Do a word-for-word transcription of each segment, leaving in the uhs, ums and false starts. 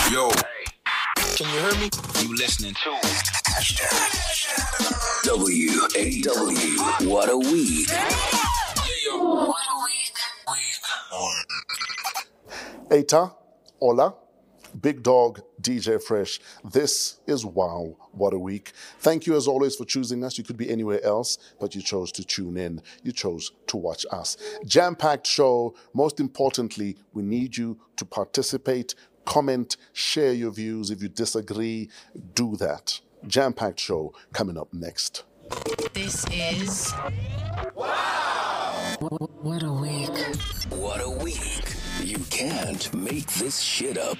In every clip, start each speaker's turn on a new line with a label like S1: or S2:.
S1: Yo, can you hear me? You listening to
S2: W A W. What a week.
S1: What a week.
S3: Eita, hola, Big Dog, D J Fresh. This is Wow, What a Week. Thank you as always for choosing us. You could be anywhere else, but you chose to tune in. You chose to watch us. Jam-packed show. Most importantly, we need you to participate, comment, share your views. If you disagree, do that. Jam-packed show coming up next.
S4: This is Wow! What a week.
S2: What a week. You can't make this shit up.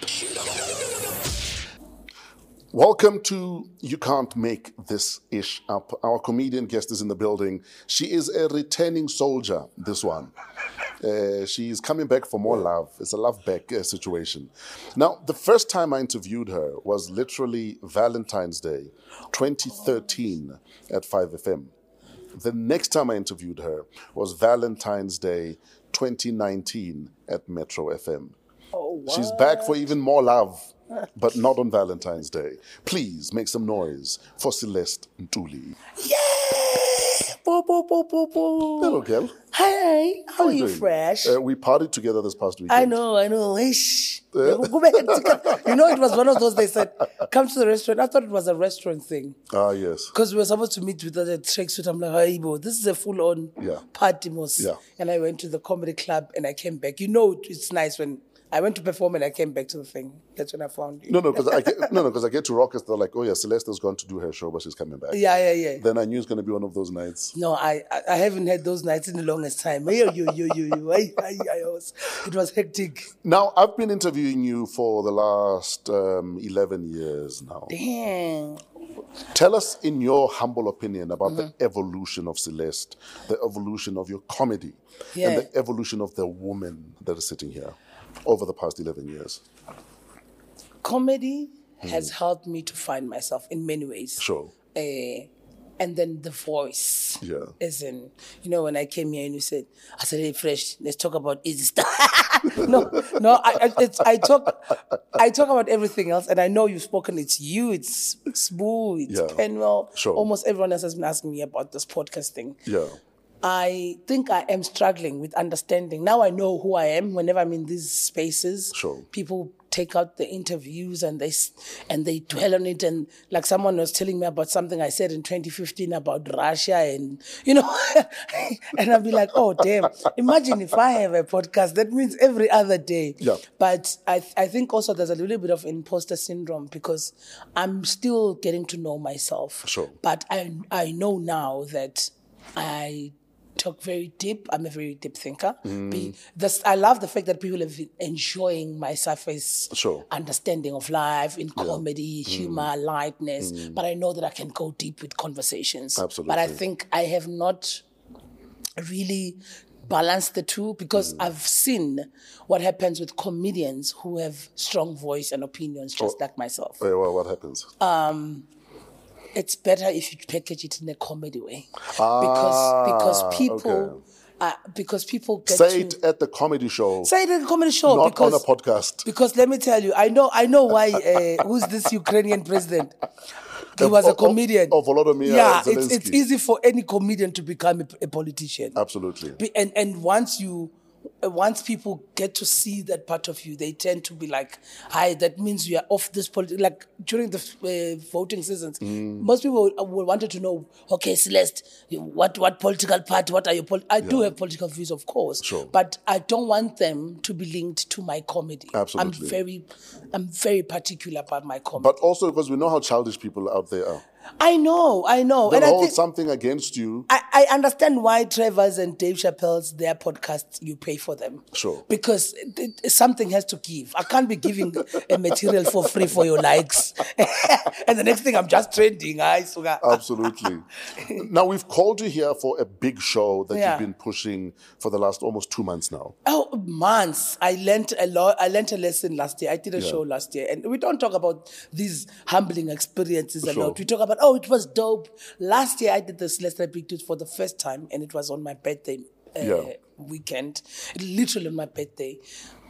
S3: Welcome to You Can't Make This Ish Up. Our comedian guest is in the building. She is a returning soldier, this one. Uh, she's coming back for more love. It's a love back uh, situation. Now, the first time I interviewed her was literally Valentine's Day, twenty thirteen at five F M. The next time I interviewed her was Valentine's Day, twenty nineteen at Metro F M.
S5: Oh, what?
S3: She's back for even more love, but not on Valentine's Day. Please make some noise for Celeste Ntuli.
S5: Yeah! Boo, boo, boo, boo, boo.
S3: Hello, girl.
S5: Hi, how, are you,
S3: doing?
S5: Fresh?
S3: Uh, we partied together this past weekend.
S5: I know, I know. Ish. Go back and take- you know, it was one of those they said, come to the restaurant. I thought it was a restaurant thing.
S3: Ah, yes.
S5: Because we were supposed to meet with the tracksuit. I'm like, hey, bro, this is a full-on
S3: Yeah.
S5: party, mos.
S3: Yeah.
S5: And I went to the comedy club and I came back. You know, it's nice when I went to perform and I came back to the thing. That's when I found you.
S3: No, no, because I get, no, no, because I get to Rockets. They're like, oh yeah, Celeste's gone to do her show, but she's coming back.
S5: Yeah, yeah, yeah.
S3: Then I knew it's going to be one of those nights.
S5: No, I, I I haven't had those nights in the longest time. Yo, yo, yo, yo, yo. I, I, I was, it was hectic.
S3: Now, I've been interviewing you for the last um, eleven years now.
S5: Damn.
S3: Tell us, in your humble opinion, about
S5: Mm-hmm.
S3: the evolution of Celeste, the evolution of your comedy,
S5: Yeah.
S3: and the evolution of the woman that is sitting here over the past eleven years.
S5: Comedy has helped me to find myself in many ways.
S3: Sure.
S5: Uh, and then the voice.
S3: Yeah.
S5: As in, you know, when I came here and you said, I said, hey, Fresh, let's talk about easy stuff. no, no, I, I, it's, I talk I talk about everything else, and I know you've spoken, it's you, it's Sboo, it's
S3: Yeah.
S5: Penwell.
S3: Sure.
S5: Almost everyone else has been asking me about this podcast thing.
S3: Yeah.
S5: I think I am struggling with understanding. Now I know who I am whenever I'm in these spaces.
S3: Sure.
S5: People take out the interviews and they s- and they dwell on it. And like someone was telling me about something I said in twenty fifteen about Russia and, you know, and I'll be like, oh, damn. Imagine if I have a podcast, that means every other day.
S3: Yeah.
S5: But I, I think also there's a little bit of imposter syndrome because I'm still getting to know myself.
S3: Sure.
S5: But I I know now that I talk very deep. I'm a very deep thinker. Be, this, I love the fact that people have been enjoying my surface
S3: Sure.
S5: understanding of life in comedy, humor, lightness. But I know that I can go deep with conversations.
S3: Absolutely.
S5: But I think I have not really balanced the two because I've seen what happens with comedians who have strong voice and opinions, just like myself.
S3: Hey, well, what happens?
S5: It's better if you package it in a comedy way,
S3: Ah,
S5: because because people
S3: okay.
S5: uh, because people get
S3: Say
S5: to
S3: it at the comedy show,
S5: say it in a comedy show
S3: not
S5: because
S3: on a podcast.
S5: because let me tell you, I know I know why uh, who's this Ukrainian president? He was
S3: Oh,
S5: a comedian.
S3: oh, Volodymyr
S5: yeah, it's, it's
S3: Zelensky.
S5: easy for any comedian to become a, a politician.
S3: Absolutely.
S5: Be- And and once you, uh, once people get to see that part of you, they tend to be like, "Hi, that means you are off this politics." Like during the uh, voting seasons,
S3: Mm.
S5: most people will wanted to know, "Okay, Celeste, you- what what political party? What are your?" Pol-? I do have political views, of course,
S3: Sure.
S5: but I don't want them to be linked to my comedy.
S3: Absolutely.
S5: I'm very, I'm very particular about my comedy.
S3: But also because we know how childish people out there are.
S5: I know, I know,
S3: They'll
S5: and I
S3: hold
S5: think.
S3: something against you.
S5: I, I understand why Trevor's and Dave Chappelle's, their podcasts, you pay for them.
S3: Sure.
S5: Because it, it- something has to give. I can't be giving a material for free for your likes. And the next thing, I'm just trending. I sugar.
S3: Absolutely. Now, we've called you here for a big show that
S5: Yeah.
S3: you've been pushing for the last almost two months now.
S5: Oh, months. I learned a lot. I learned a lesson last year. I did a
S3: Yeah.
S5: show last year. And we don't talk about these humbling experiences a
S3: Sure.
S5: lot. We talk about, oh, it was dope. Last year, I did the Celeste Big Dudes for the first time, and it was on my birthday uh,
S3: Yeah.
S5: weekend. Literally on my birthday.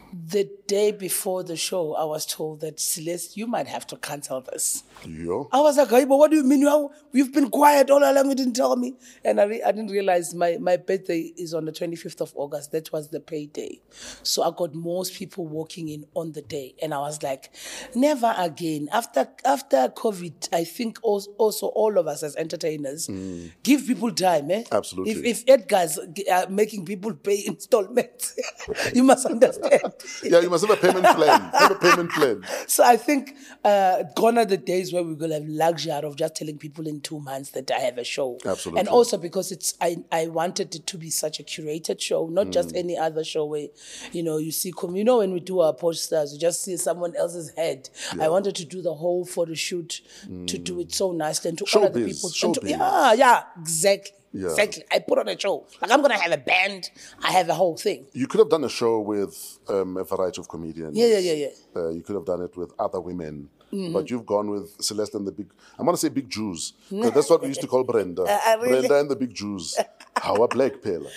S5: The day before the show, I was told that, Celeste, you might have to cancel this.
S3: Yeah.
S5: I was like, hey, but what do you mean? You, you've been quiet all along, you didn't tell me. And I, re- I didn't realize my, my birthday is on the twenty-fifth of August. That was the payday. So I got most people walking in on the day. And I was like, never again. After after COVID, I think also, also all of us as entertainers, mm. give people time. Eh?
S3: Absolutely.
S5: If, if Edgar's uh, making people pay installments, you must understand.
S3: Yeah, you must have a payment plan. Have a payment plan.
S5: So I think uh, gone are the days where we're going to have luxury of just telling people in two months that I have a show.
S3: Absolutely.
S5: And also because it's I, I wanted it to be such a curated show, not mm. just any other show where, you know, you see, you know, when we do our posters, you just see someone else's head. Yeah. I wanted to do the whole photo shoot mm. to do it so nicely and to
S3: show
S5: honor
S3: biz,
S5: the people.
S3: Show
S5: to,
S3: biz.
S5: Yeah, yeah, exactly.
S3: Yeah.
S5: Exactly. I put on a show. Like, I'm going to have a band. I have a whole thing.
S3: You could have done a show with um, a variety of comedians.
S5: Yeah, yeah, yeah, yeah.
S3: Uh, you could have done it with other women. Mm-hmm. But you've gone with Celeste and the Big... I'm going to say Big Jews. Because that's what we used to call Brenda.
S5: Uh, really?
S3: Brenda and the Big Jews. How a black pale.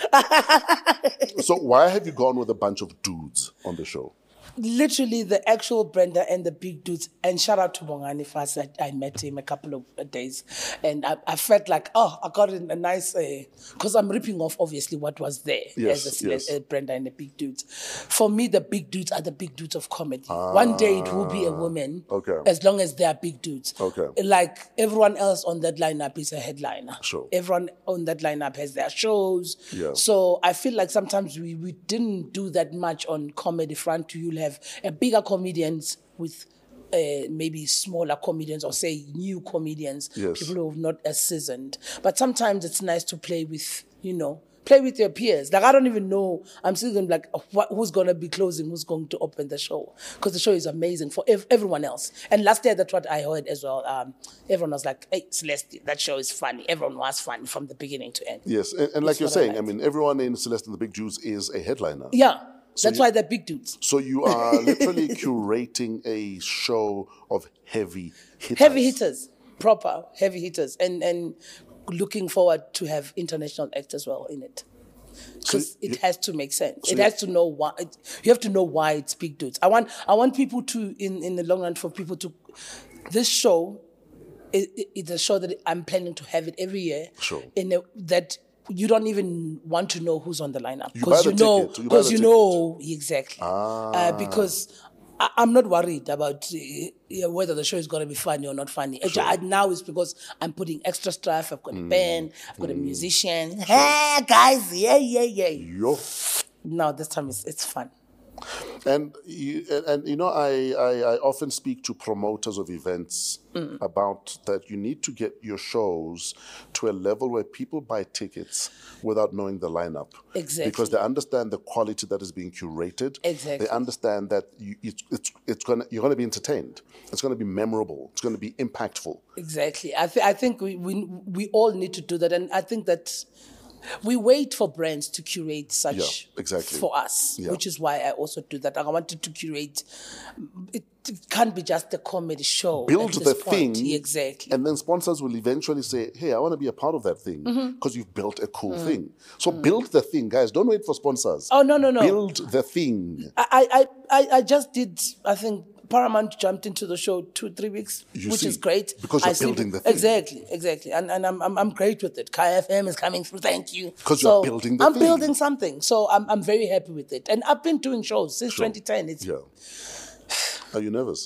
S3: So why have you gone with a bunch of dudes on the show?
S5: Literally the actual Brenda and the big dudes. And shout out to Bongani first. I, I met him a couple of days. And I, I felt like, oh, I got a nice... Because uh, I'm ripping off, obviously, what was there.
S3: Yes,
S5: as a,
S3: yes.
S5: Uh, Brenda and the big dudes. For me, the big dudes are the big dudes of comedy. Ah, one day it will be a woman.
S3: Okay.
S5: As long as they are big dudes.
S3: Okay.
S5: Like everyone else on that lineup is a headliner.
S3: Sure.
S5: Everyone on that lineup has their shows.
S3: Yeah.
S5: So I feel like sometimes we, we didn't do that much on comedy front. You'll have a bigger comedians with uh, maybe smaller comedians or say new comedians,
S3: yes.
S5: people who are not as seasoned. But sometimes it's nice to play with, you know, play with your peers. Like, I don't even know. I'm still going to be like, oh, what, who's going to be closing? Who's going to open the show? Because the show is amazing for ev- everyone else. And last year, that's what I heard as well. Um, everyone was like, hey, Celeste, that show is funny. Everyone was funny from the beginning to end.
S3: Yes, and, and like
S5: It's
S3: you're
S5: what I
S3: saying, I,
S5: like.
S3: mean, everyone in Celeste and the Big Jews is a headliner.
S5: Yeah.
S3: So
S5: That's
S3: you,
S5: why they're big dudes.
S3: So you are literally curating a show of heavy hitters.
S5: Heavy hitters, proper heavy hitters. And and looking forward to have international acts as well in it. Because so it has to make sense. So it has to know why. It, you have to know why it's big dudes. I want I want people to, in, in the long run, for people to... This show, it, it, it's a show that I'm planning to have it every year.
S3: Sure.
S5: In a, that... You don't even want to know who's on the lineup
S3: You buy
S5: because
S3: the
S5: you know,
S3: ticket. You buy
S5: because
S3: the
S5: you
S3: ticket.
S5: know exactly.
S3: Ah.
S5: Uh, because I, I'm not worried about uh, yeah, whether the show is going to be funny or not funny.
S3: Sure.
S5: I, now it's because I'm putting extra stuff. I've got a band. I've got a musician. Hey guys, yeah, yeah, yeah.
S3: Yo.
S5: Now this time it's it's fun.
S3: And you, and, and you know, I, I, I often speak to promoters of events mm. about that you need to get your shows to a level where people buy tickets without knowing the lineup.
S5: Exactly.
S3: Because they understand the quality that is being curated.
S5: Exactly.
S3: They understand that you, it's, it's, it's gonna, you're going to be entertained. It's going to be memorable. It's going to be impactful.
S5: Exactly. I, th- I think we, we we all need to do that. And I think that... We wait for brands to curate such
S3: yeah, exactly.
S5: for us,
S3: yeah.
S5: which is why I also do that. I wanted to curate. It, it can't be just a comedy show.
S3: Build the
S5: point.
S3: thing,
S5: exactly,
S3: and then sponsors will eventually say, "Hey, I want to be a part of that thing because
S5: mm-hmm.
S3: you've built a cool mm. thing." So mm. build the thing, guys. Don't wait for sponsors.
S5: Oh no, no, no!
S3: Build the thing.
S5: I, I, I, I just did. I think Paramount jumped into the show two, three weeks,
S3: you
S5: which
S3: see,
S5: is great.
S3: Because you're
S5: I
S3: building
S5: see,
S3: the thing.
S5: Exactly, exactly. And and I'm I'm, I'm great with it. K F M is coming through, thank you.
S3: Because
S5: so
S3: you're building the
S5: I'm
S3: thing.
S5: I'm building something. So I'm I'm very happy with it. And I've been doing shows since
S3: sure.
S5: twenty ten. It's,
S3: yeah. Are you nervous?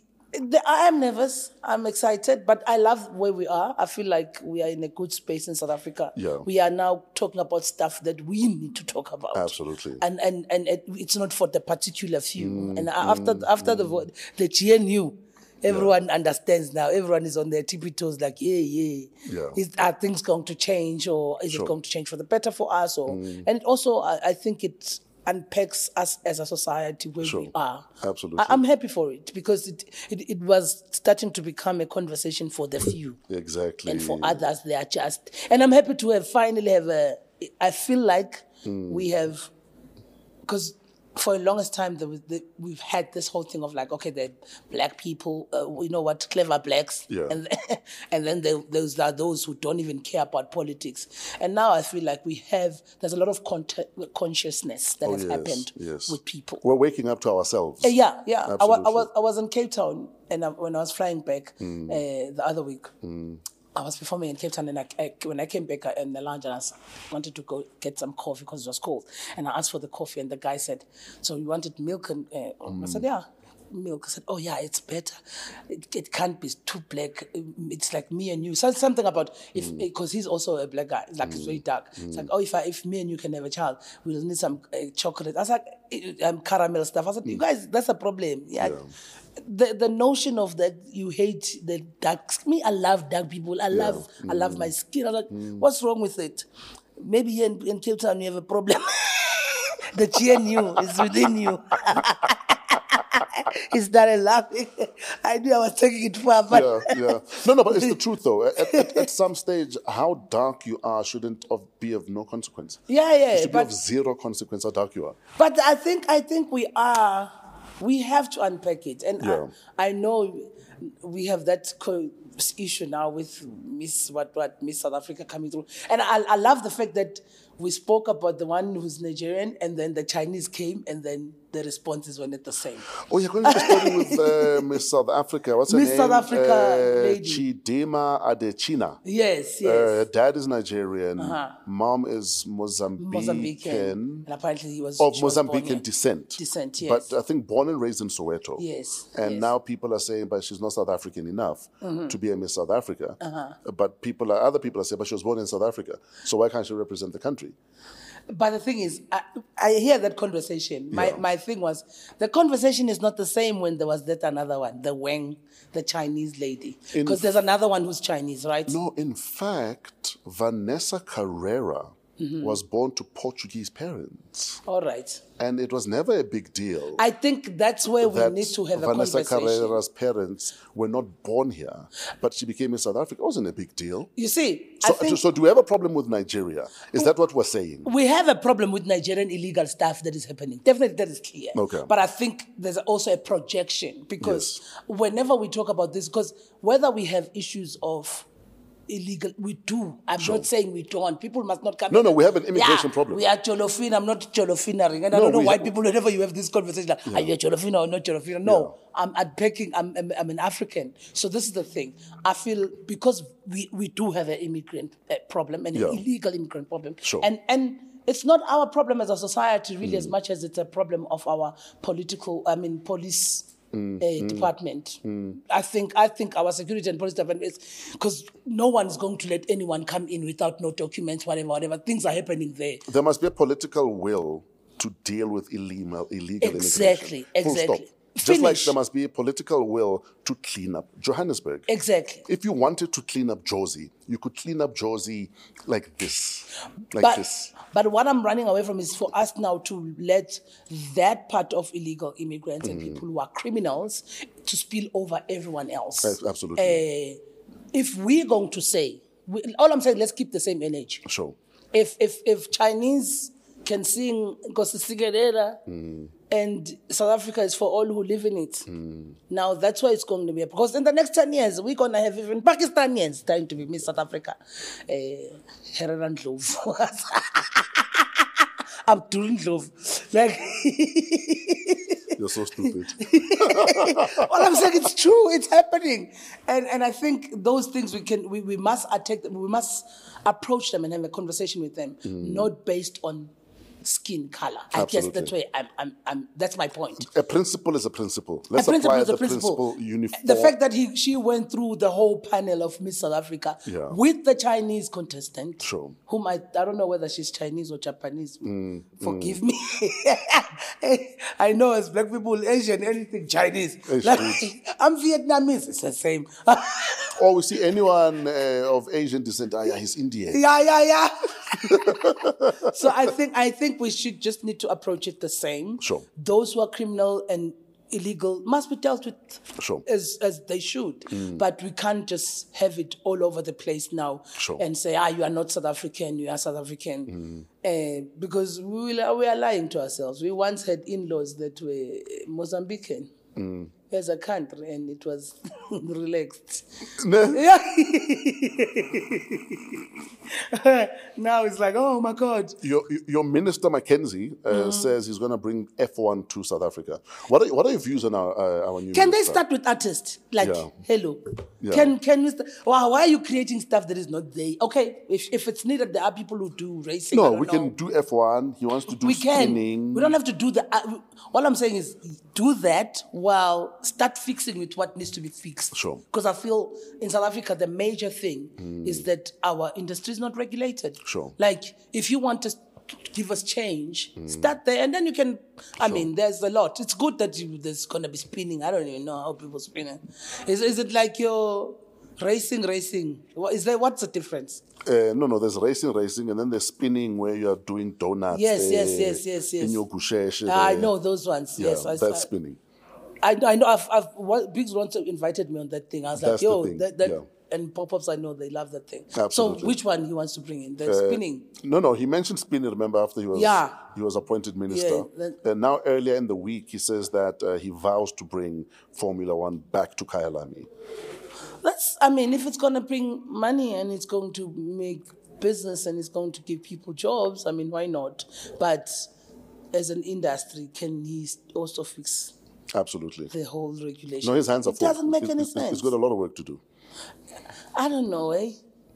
S5: I am nervous. I'm excited, but I love where we are. I feel like we are in a good space in South Africa.
S3: Yeah.
S5: We are now talking about stuff that we need to talk about.
S3: Absolutely.
S5: And and and it, it's not for the particular few.
S3: Mm,
S5: and after
S3: mm,
S5: after
S3: mm.
S5: the the G N U, everyone yeah. understands now. Everyone is on their tippy toes, like yeah, yeah.
S3: yeah.
S5: Is are things going to change, or is
S3: sure.
S5: it going to change for the better for us? Or
S3: mm.
S5: and it also, I, I think it unpacks us as a society where
S3: sure.
S5: we are.
S3: Absolutely.
S5: I, I'm happy for it because it, it it was starting to become a conversation for the few.
S3: Exactly.
S5: And for others, they are just. And I'm happy to have finally have a. I feel like mm. we have, because for the longest time, there was the, we've had this whole thing of like, okay, the black people, uh, we know what, clever blacks.
S3: Yeah.
S5: And, and then there, those are those who don't even care about politics. And now I feel like we have, there's a lot of con- consciousness that
S3: Oh,
S5: has
S3: yes,
S5: happened
S3: yes.
S5: with people.
S3: We're waking up to ourselves.
S5: Uh, yeah, yeah. I was, I
S3: Absolutely.
S5: was I was in Cape Town, and I, when I was flying back
S3: Mm.
S5: uh, the other week, I was performing in Cape Town, and I, I, when I came back in the lounge, and I s- wanted to go get some coffee because it was cold, and I asked for the coffee, and the guy said, "So you wanted milk?" And uh, I said, "Yeah." Milk. I said, "Oh yeah, it's better. It, it can't be too black. It's like me and you." So something about if because he's also a black guy. It's like he's very dark. It's like, oh, if I, if me and you can have a child, we'll need some uh, chocolate. I was like, um, caramel stuff. I said, you guys, that's a problem. Yeah. The the notion of that you hate the dark. Me, I love dark people. I love I love my skin. I was like, what's wrong with it? Maybe here in, in Cape Town you have a problem. The G N U is within you. He started laughing. I knew I was taking it far, but
S3: Yeah, yeah. No, no, but it's the truth though. At, at, at some stage, how dark you are shouldn't of, be of no consequence.
S5: yeah, yeah.
S3: It should be
S5: But
S3: of zero consequence how dark you are.
S5: but I think I think we are. We have to unpack it, and
S3: Yeah.
S5: I, I know we have that co- issue now with Miss what what Miss South Africa coming through, and I I love the fact that we spoke about the one who's Nigerian, and then the Chinese came, and then the responses were not the same.
S3: Oh, you're going to be starting with uh, Miss South Africa. What's her
S5: Miss
S3: name?
S5: South Africa
S3: uh,
S5: lady.
S3: Chidema Adechina.
S5: Yes, yes.
S3: Uh, her dad is Nigerian. Mom is Mozambican.
S5: Mozambican, and apparently he was
S3: Of
S5: she was born
S3: Mozambican
S5: here.
S3: descent.
S5: Descent, yes.
S3: But I think born and raised in Soweto.
S5: Yes,
S3: And
S5: yes.
S3: now people are saying, but she's not South African enough
S5: Mm-hmm.
S3: to be a Miss South Africa.
S5: Uh-huh.
S3: But people are, other people are saying, but she was born in South Africa. So why can't she represent the country?
S5: But the thing is, I, I hear that conversation. My
S3: Yeah.
S5: my thing was, the conversation is not the same when there was that another one, the Wang, the Chinese lady.
S3: In
S5: Because there's another one who's Chinese, right?
S3: No, in fact, Vanessa Carrera
S5: Mm-hmm.
S3: was born to Portuguese parents.
S5: All right.
S3: And it was never a big deal.
S5: I think that's where we
S3: that
S5: need to have a
S3: Vanessa
S5: conversation.
S3: Carrera's parents were not born here, but she became in South Africa. It wasn't a big deal.
S5: You see,
S3: So,
S5: I think
S3: so do we have a problem with Nigeria? Is that what we're saying?
S5: we have a problem with Nigerian illegal stuff that is happening. Definitely, that is clear.
S3: Okay.
S5: But I think there's also a projection because
S3: Yes.
S5: whenever we talk about this, because whether we have issues of illegal, we do. I'm not saying we don't. People must not come.
S3: No,
S5: in
S3: no,
S5: and-
S3: we have an immigration
S5: Yeah,
S3: problem.
S5: We are Jolofin. I'm not Jolofinering. And I
S3: No,
S5: don't know
S3: we
S5: why
S3: ha-
S5: people, whenever you have this conversation, like, are you a Jolofina or not Jolofina? No, I'm unpacking. I'm, I'm, I'm an African. So this is the thing. I feel because we, we do have an immigrant uh, problem and
S3: Yeah.
S5: an illegal immigrant problem.
S3: Sure.
S5: And and it's not our problem as a society, really, as much as it's a problem of our political, I mean, police uh, department. I think I think our security and police department is because no one is going to let anyone come in without no documents, whatever, whatever. Things are happening there.
S3: There must be a political will to deal with illegal, illegal
S5: Exactly,
S3: immigration. Full
S5: exactly.
S3: stop. Just like
S5: Finish.
S3: there must be a political will to clean up Johannesburg.
S5: Exactly.
S3: If you wanted to clean up Josie, you could clean up Josie like this. Like
S5: But,
S3: this.
S5: but what I'm running away from is for us now to let that part of illegal immigrants and people who are criminals to spill over everyone else.
S3: Yes, absolutely.
S5: Uh, if we're going to say, we, all I'm saying, let's keep the same energy.
S3: Sure.
S5: If if if Chinese can sing Nkosisikelele
S3: Mm.
S5: and South Africa is for all who live in it, now that's why it's going to be. Because in the next ten years, we're going to have even Pakistanians trying to be Miss South Africa. Uh, Herrera Ndlovu. Abdul Ndlovu. Like,
S3: You're so stupid.
S5: all I'm saying, it's true. It's happening, and and I think those things we can we, we must attack them. We must approach them and have a conversation with them, not based on skin color. I guess
S3: Absolutely.
S5: that's why I'm, I'm I'm that's my point.
S3: A principle is a principle. Let's
S5: A principle
S3: apply
S5: is a
S3: the
S5: principle.
S3: principle uniform.
S5: The fact that he she went through the whole panel of Miss South Africa
S3: Yeah.
S5: with the Chinese contestant,
S3: Sure.
S5: whom I I don't know whether she's Chinese or Japanese.
S3: Mm,
S5: Forgive me. I know as black people, Asian, anything Chinese.
S3: It's
S5: Like,
S3: good.
S5: I'm Vietnamese. It's the same.
S3: Or we see anyone uh, of Asian descent, ah, yeah, he's Indian.
S5: Yeah, yeah, yeah. So I think I think we should just need to approach it the same.
S3: Sure.
S5: Those who are criminal and illegal must be dealt with
S3: Sure.
S5: as as they should. But we can't just have it all over the place now
S3: Sure.
S5: and say, ah, you are not South African, you are South African. Uh, because we, will, we are lying to ourselves. We once had in-laws that were Mozambican as a country, and it was relaxed.
S3: No?
S5: Yeah. Now it's like, oh my God.
S3: Your, your minister, Mackenzie, uh,
S5: Mm-hmm.
S3: says he's going to bring F one to South Africa. What are, what are your views on our, uh, our new
S5: Can they
S3: minister?
S5: start with artists? Like,
S3: Yeah.
S5: hello.
S3: Yeah.
S5: Can can we? St- wow, why are you creating stuff that is not there? Okay, if if it's needed, there are people who do racing. I
S3: No,
S5: don't
S3: we
S5: know.
S3: can do F one. He wants to do
S5: We can.
S3: spinning.
S5: We don't have to do the. Uh, all I'm saying is do that while start fixing with what needs to be fixed.
S3: Sure.
S5: Because I feel in South Africa the major thing is that our industry is not regulated.
S3: Sure.
S5: Like if you want to give us change, start there, and then you can. I mean, there's a lot. It's good that you, there's gonna be spinning. I don't even know how people spinning. Is is it like you're racing, racing? What is there? What's the difference?
S3: Uh, no, no, there's racing, racing, and then there's spinning where you are doing donuts.
S5: Yes,
S3: there,
S5: yes, yes, yes, yes.
S3: In your gusheshe.
S5: I
S3: there.
S5: know those ones.
S3: Yeah,
S5: Yes, I,
S3: that's
S5: I,
S3: spinning.
S5: I, I know. I've, I've what, Biggs once invited me on that thing. I was
S3: That's
S5: like,
S3: the
S5: yo,
S3: thing,
S5: that, that
S3: yeah.
S5: and pop-ups. I know they love that thing.
S3: Absolutely.
S5: So which one he wants to bring in? The
S3: Uh,
S5: spinning.
S3: No, no, he mentioned spinning, remember, after he was
S5: Yeah.
S3: he was appointed minister.
S5: Yeah, that-
S3: and now, earlier in the week, he says that uh, he vows to bring Formula One back to Kyalami.
S5: That's. I mean, if it's going to bring money and it's going to make business and it's going to give people jobs, I mean, why not? But as an industry, can he also fix
S3: Absolutely.
S5: the whole regulation?
S3: No, his hands are
S5: It
S3: full.
S5: doesn't make
S3: He's-
S5: any
S3: he's-
S5: sense.
S3: He's got a lot of work to do.
S5: I don't know, eh?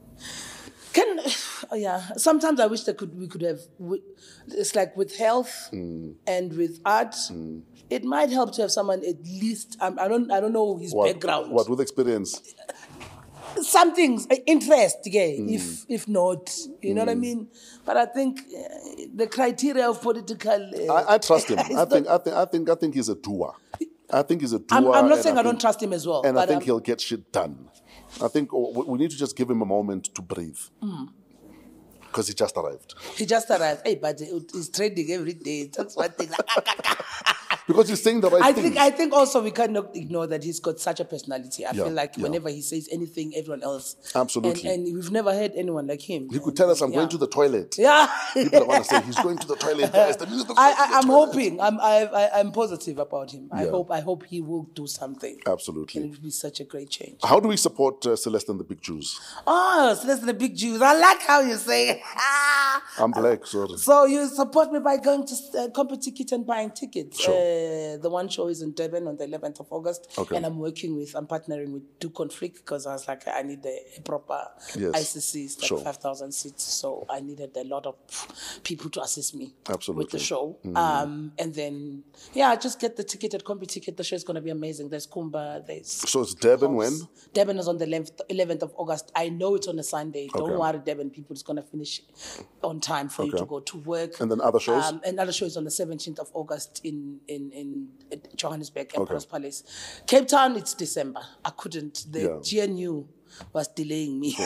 S5: Can oh yeah. Sometimes I wish that could we could have. wi- It's like with health and with art, it might help to have someone at least. Um, I don't. I don't know his
S3: What,
S5: background.
S3: what with experience?
S5: Some things uh, interest, yeah.
S3: Mm.
S5: If if not, you know what I mean. But I think uh, the criteria of political. Uh,
S3: I, I trust him.
S5: is
S3: I
S5: not-
S3: think, I think, I think, I think he's a doer. I think he's a doer.
S5: I'm, I'm not
S3: and
S5: saying I, don't
S3: think-
S5: trust him as well.
S3: And I
S5: but
S3: think
S5: um,
S3: he'll get shit done. I think oh, we we need to just give him a moment to breathe.
S5: Mm.
S3: Because he just arrived.
S5: he just arrived. Hey, but he's trading every day. That's one thing.
S3: Because he's saying the right
S5: I
S3: thing.
S5: think I think also we cannot ignore that he's got such a personality. I
S3: Yeah,
S5: feel like
S3: yeah.
S5: whenever he says anything, everyone else
S3: Absolutely.
S5: And, and we've never heard anyone like him.
S3: He could tell us, I'm
S5: Yeah.
S3: going to the toilet.
S5: Yeah,
S3: People are going to say, he's going to the toilet, guys. The minister
S5: I,
S3: goes to
S5: I,
S3: the
S5: I'm
S3: toilet.
S5: hoping. I'm I, I, I'm positive about him. I
S3: Yeah.
S5: hope I hope he will do something.
S3: Absolutely.
S5: And it will be such a great change.
S3: How do we support uh, Celeste and the Big Jews?
S5: Oh, so that's the big Jews. I like how you say it.
S3: I'm black, sorry.
S5: So you support me by going to uh, Company Ticket and buying tickets.
S3: Sure.
S5: Uh, the one show is in Durban on the eleventh of August.
S3: Okay.
S5: And I'm working with, I'm partnering with Do Conflict because I was like, I need a, a proper
S3: Yes.
S5: I C C. It's like
S3: Sure.
S5: five thousand seats. So I needed a lot of people to assist me with
S3: Absolutely.
S5: the show.
S3: Mm.
S5: Um, and then, yeah, just get the ticket at Company Ticket. The show is going to be amazing. There's Kumba, there's...
S3: So it's Durban when?
S5: Devon is on the eleventh of August. I know it's on a Sunday. Don't
S3: Okay.
S5: worry, Devon people. It's going to finish on time for you
S3: Okay.
S5: to go to work.
S3: And then other shows?
S5: Um, another show is on the seventeenth of August in, in, in Johannesburg, Emperor's Palace. Cape Town, it's December. I couldn't. The
S3: Yeah.
S5: G N U was delaying me.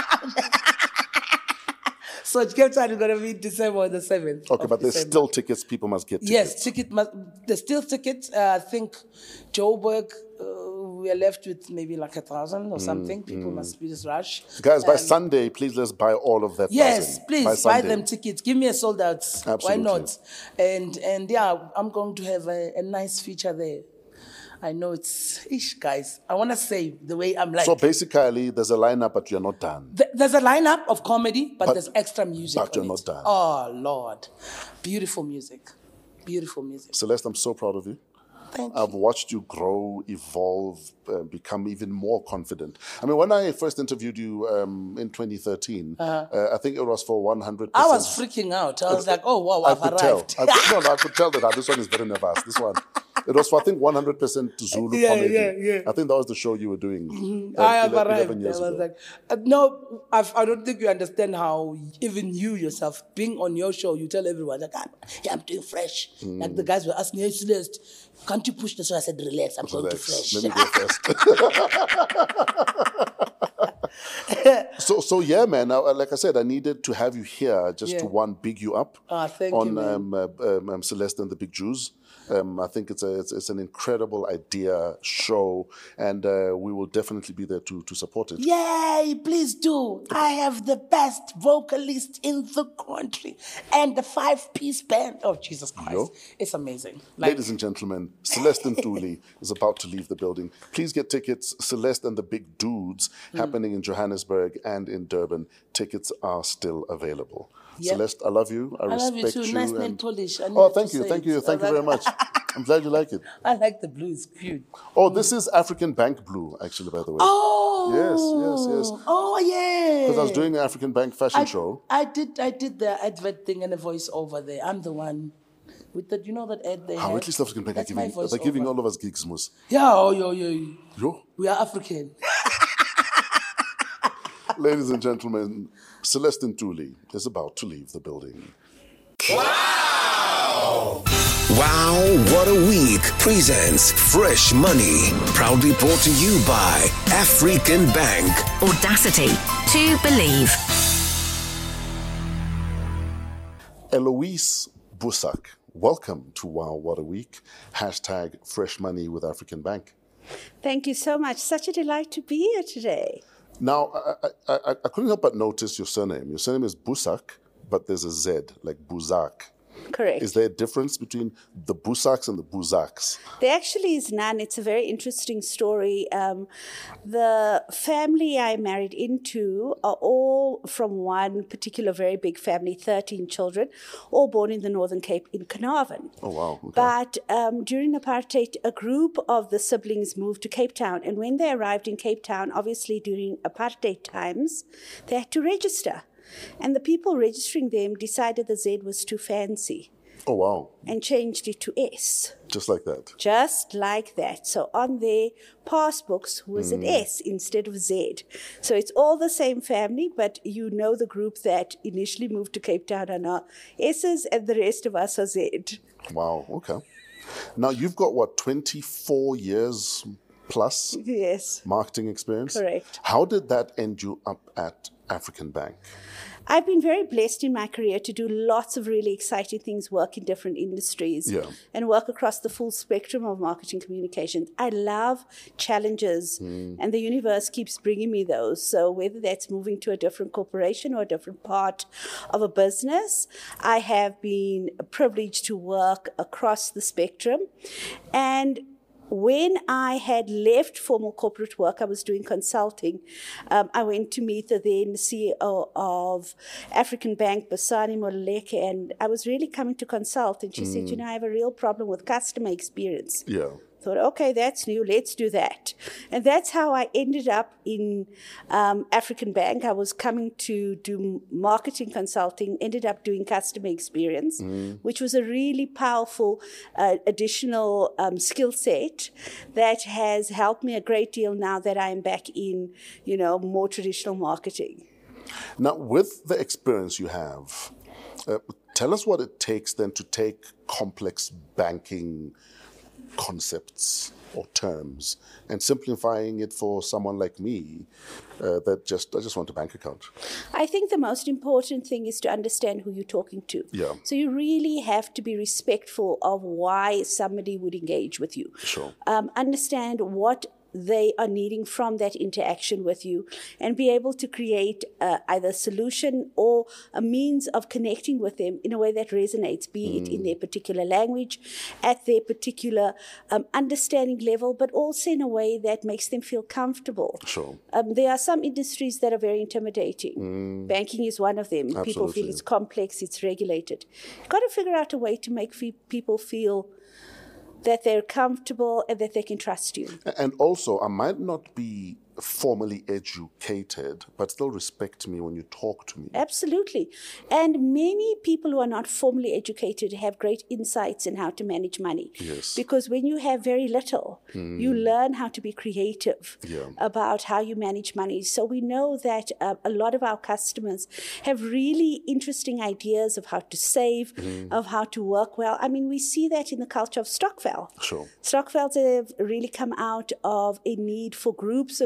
S5: So Cape Town is going to be December the seventh.
S3: Okay,
S5: of
S3: but there's
S5: December.
S3: still tickets. People must get tickets.
S5: Yes, ticket. Must, there's still tickets. Uh, I think Joburg, uh, we are left with maybe like a thousand or something. People must be just rush.
S3: Guys, by
S5: Um,
S3: Sunday, please let's buy all of that.
S5: Yes,
S3: thousand.
S5: please
S3: By
S5: buy
S3: Sunday.
S5: them tickets. Give me a sold out.
S3: Absolutely.
S5: Why not? And and yeah, I'm going to have a, a nice feature there. I know it's ish, guys. I want to say the way I'm like.
S3: So basically, there's a lineup, but you're not done.
S5: Th- There's a lineup of comedy, but,
S3: But-
S5: there's extra music.
S3: but you're
S5: on
S3: not
S5: it.
S3: done.
S5: Oh Lord, beautiful music, beautiful music.
S3: Celeste, I'm so proud of you.
S5: Thank
S3: I've
S5: you.
S3: watched you grow, evolve, uh, become even more confident. I mean, when I first interviewed you um, in twenty thirteen, uh I think it was for one hundred percent.
S5: I was freaking out. I was like, oh wow,
S3: I
S5: I've
S3: could
S5: arrived.
S3: tell. I could, no, no, I could tell that ah, this one is very nervous. This one. It was for, I think, one hundred percent Zulu
S5: Yeah,
S3: comedy.
S5: yeah, yeah.
S3: I think that was the show you were doing. uh,
S5: I have
S3: ele-
S5: arrived.
S3: eleven years
S5: I was
S3: ago.
S5: like, uh, no, I've, I don't think you understand how even you yourself, being on your show, you tell everyone, like, ah, yeah, I'm doing fresh.
S3: Hmm.
S5: Like the guys were asking, hey, Celeste, can't you push this? So I said, relax, I'm going to
S3: Relax.
S5: fresh.
S3: Let me go first. So, so yeah, man. Now, like I said, I needed to have you here just
S5: Yeah.
S3: to one big you up
S5: Ah, thank you,
S3: on
S5: man.
S3: um, uh, um, um, Celeste and the Big Jews. Um, I think it's a it's, it's an incredible idea show, and uh, we will definitely be there to to support it.
S5: Yay, please do. I have the best vocalist in the country and the five-piece band. Oh, Jesus Christ.
S3: Yo.
S5: It's amazing. Like,
S3: Ladies and gentlemen, Celeste and Thuli is about to leave the building. Please get tickets. Celeste and the Big Dudes
S5: Hmm.
S3: happening in Johannesburg and in Durban. Tickets are still available.
S5: Yep.
S3: Celeste, I love you. I,
S5: I love you
S3: respect
S5: too. Nice
S3: and-
S5: name, Polish. I
S3: Oh,
S5: needed
S3: thank
S5: to
S3: you,
S5: say
S3: thank
S5: it.
S3: you, thank you
S5: I
S3: very
S5: like-
S3: much. I'm glad you like it.
S5: I like the blue. It's cute.
S3: Oh, this is African Bank Blue, actually, by the way.
S5: Oh.
S3: Yes, yes, yes.
S5: Oh, yeah.
S3: Because I was doing an African Bank fashion
S5: I,
S3: show.
S5: I did I did the advert thing and the voice over there. I'm the one with the, you know that ad they
S3: How
S5: have?
S3: at least African Bank are
S5: That's my
S3: giving,
S5: voice
S3: they're giving
S5: over.
S3: all of us gigs, Mus.
S5: Yeah, oh, yo, yo.
S3: Yo.
S5: We are African.
S3: Ladies and gentlemen, Celeste Thuli is about to leave the building.
S2: Wow, What a Week presents Fresh Money. Proudly brought to you by African Bank.
S4: Audacity to believe.
S3: Eloise Busak, welcome to Wow, What a Week. Hashtag Fresh Money with African Bank.
S6: Thank you so much. Such a delight to be here today.
S3: Now, I, I, I, I couldn't help but notice your surname. Your surname is Busak, but there's a Z, like Buzak.
S6: Correct.
S3: Is there a difference between the Busaks and the Buzaks?
S6: There actually is none. It's a very interesting story. Um, the family I married into are all from one particular very big family, thirteen children, all born in the Northern Cape in Carnarvon.
S3: Oh, wow. Okay.
S6: But um, during apartheid, a group of the siblings moved to Cape Town. And when they arrived in Cape Town, obviously during apartheid times, they had to register. And the people registering them decided the Z was too fancy
S3: Oh, wow.
S6: and changed it to S.
S3: Just like that.
S6: Just like that. So on their passbooks was an S instead of Z. So it's all the same family, but you know the group that initially moved to Cape Town are now S's and the rest of us are Z.
S3: Wow. Okay. Now, you've got, what, twenty-four years plus
S6: Yes.
S3: marketing experience?
S6: Correct.
S3: How did that end you up at African Bank?
S6: I've been very blessed in my career to do lots of really exciting things, work in different industries,
S3: Yeah.
S6: and work across the full spectrum of marketing communications. I love challenges, and the universe keeps bringing me those. So whether that's moving to a different corporation or a different part of a business, I have been privileged to work across the spectrum. And when I had left formal corporate work, I was doing consulting. Um, I went to meet the then C E O of African Bank, Basani Moleke, and I was really coming to consult. And she said, you know, I have a real problem with customer experience.
S3: Yeah.
S6: Thought, okay, that's new, let's do that. And that's how I ended up in um, African Bank. I was coming to do marketing consulting, ended up doing customer experience, which was a really powerful uh, additional um, skill set that has helped me a great deal now that I'm back in, you know, more traditional marketing.
S3: Now, with the experience you have, uh, tell us what it takes then to take complex banking concepts or terms and simplifying it for someone like me uh, that just I just want a bank account.
S6: I think the most important thing is to understand who you're talking to.
S3: Yeah.
S6: So you really have to be respectful of why somebody would engage with you.
S3: Sure.
S6: Um, understand what they are needing from that interaction with you and be able to create uh, either a solution or a means of connecting with them in a way that resonates, be mm. it in their particular language, at their particular um, understanding level, but also in a way that makes them feel comfortable.
S3: Sure.
S6: Um, there are some industries that are very intimidating.
S3: Mm.
S6: Banking is one of them.
S3: Absolutely.
S6: People feel it's complex, it's regulated. You've got to figure out a way to make fe- people feel that they're comfortable and that they can trust you.
S3: And also, I might not be formally educated, but still respect me when you talk to me.
S6: Absolutely. And many people who are not formally educated have great insights in how to manage money.
S3: Yes.
S6: Because when you have very little, mm. you learn how to be creative
S3: yeah.
S6: about how you manage money. So we know that uh, a lot of our customers have really interesting ideas of how to save, mm. of how to work well. I mean, we see that in the culture of Stokvel.
S3: Sure.
S6: Stokvels have really come out of a need for groups of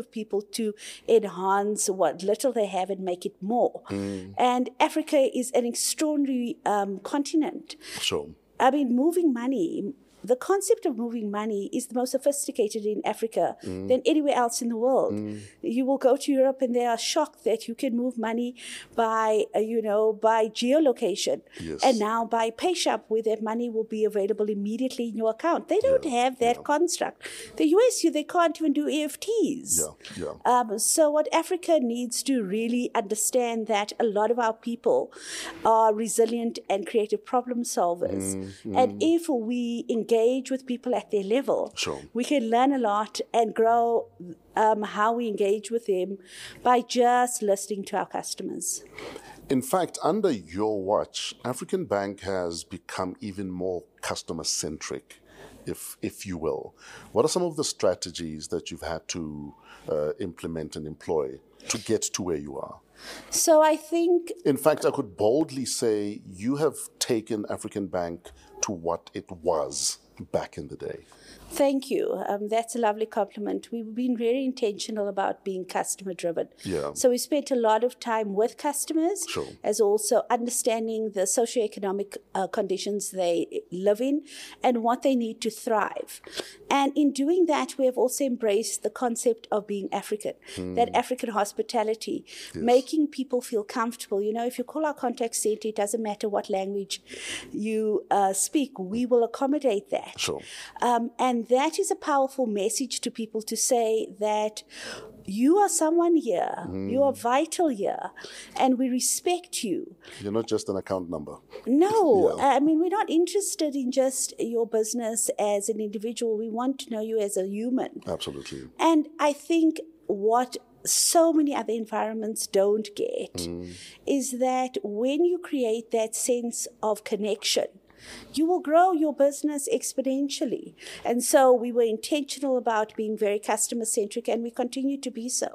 S6: of people to enhance what little they have and make it more. Mm. And Africa is an extraordinary um, continent.
S3: Sure.
S6: I mean, moving money, the concept of moving money is the most sophisticated in Africa mm. than anywhere else in the world. Mm. You will go to Europe and they are shocked that you can move money by, uh, you know, by geolocation. Yes. And now by PayShap, where that money will be available immediately in your account. They don't yeah. have that yeah. construct. The U S, they can't even do E F Ts.
S3: Yeah. Yeah.
S6: Um, so what Africa needs to really understand that a lot of our people are resilient and creative problem solvers. Mm. Mm. And if we engage engage with people at their level,
S3: sure.
S6: we can learn a lot and grow um, how we engage with them by just listening to our customers.
S3: In fact, under your watch, African Bank has become even more customer-centric, if if you will. What are some of the strategies that you've had to uh, implement and employ to get to where you are?
S6: So I think...
S3: In fact, I could boldly say you have taken African Bank to what it was back in the day.
S6: Thank you. Um, that's a lovely compliment. We've been very intentional about being customer driven.
S3: Yeah.
S6: So we spent a lot of time with customers,
S3: sure.
S6: as also understanding the socioeconomic uh, conditions they live in and what they need to thrive. And in doing that, we have also embraced the concept of being African, mm. that African hospitality, yes. making people feel comfortable. You know, if you call our contact center, it doesn't matter what language you uh, speak, we will accommodate that.
S3: Sure.
S6: Um, and that is a powerful message to people to say that you are someone here, mm. you are vital here, and we respect you.
S3: You're not just an account number.
S6: No,
S3: yeah.
S6: I mean, we're not interested in just your business as an individual. We want to know you as a human.
S3: Absolutely.
S6: And I think what so many other environments don't get mm. is that when you create that sense of connection, you will grow your business exponentially. And so we were intentional about being very customer-centric, and we continue to be so.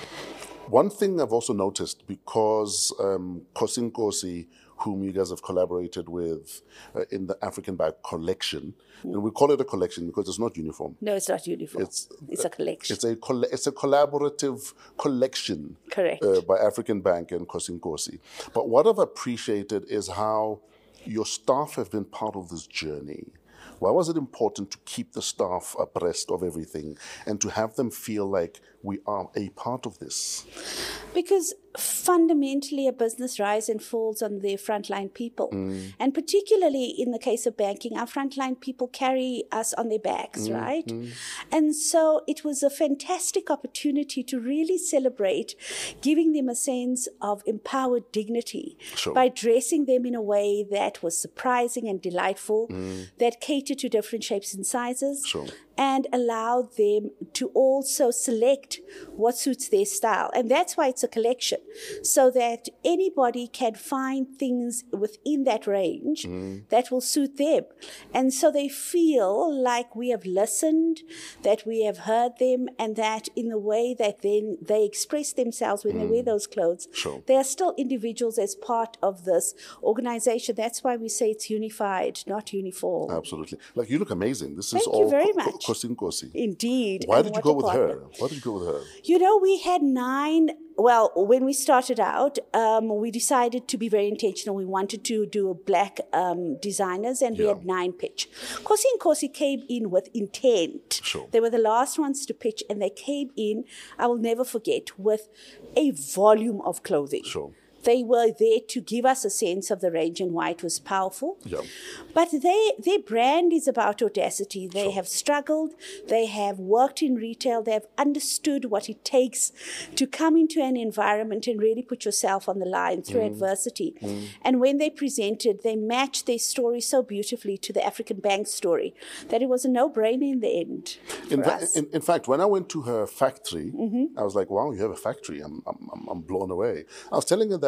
S3: One thing I've also noticed, because um, Nkosi Nkosi, whom you guys have collaborated with uh, in the African Bank collection, mm. and we call it a collection because it's not uniform.
S6: No, it's not uniform. It's, it's a collection.
S3: It's a coll- it's a collaborative collection.
S6: Correct.
S3: Uh, by African Bank and Nkosi Nkosi. But what I've appreciated is how your staff have been part of this journey. Why was it important to keep the staff abreast of everything and to have them feel like we are a part of this?
S6: Because fundamentally a business rises and falls on their frontline people.
S3: Mm.
S6: And particularly in the case of banking, our frontline people carry us on their backs, mm. right? Mm. And so it was a fantastic opportunity to really celebrate, giving them a sense of empowered dignity
S3: sure.
S6: by dressing them in a way that was surprising and delightful, mm. that catered to different shapes and sizes.
S3: Sure.
S6: And allow them to also select what suits their style. And that's why it's a collection, so that anybody can find things within that range mm. that will suit them. And so they feel like we have listened, that we have heard them, and that in the way that then they express themselves when mm. they wear those clothes,
S3: sure.
S6: they are still individuals as part of this organization. That's why we say it's unified, not uniform.
S3: Absolutely. Like, you look amazing. This
S6: Thank
S3: is
S6: you
S3: all
S6: very
S3: co-
S6: much.
S3: Nkosi Nkosi.
S6: Indeed.
S3: Why
S6: and
S3: did you go with
S6: partner.
S3: her? Why did you go with her?
S6: You know, we had nine. Well, when we started out, um, we decided to be very intentional. We wanted to do black um, designers, and
S3: yeah.
S6: we had nine pitch. Nkosi Nkosi came in with intent.
S3: Sure.
S6: They were the last ones to pitch, and they came in, I will never forget, with a volume of clothing.
S3: Sure.
S6: They were there to give us a sense of the range and why it was powerful.
S3: Yeah.
S6: But they, their brand is about audacity. They
S3: sure.
S6: have struggled. They have worked in retail. They have understood what it takes to come into an environment and really put yourself on the line through mm. adversity. Mm. And when they presented, they matched their story so beautifully to the African Bank story that it was a no-brainer in the end for
S3: in, fa-
S6: us.
S3: in, in fact, when I went to her factory,
S6: mm-hmm.
S3: I was like, wow, you have a factory. I'm, I'm, I'm blown away. I was telling her that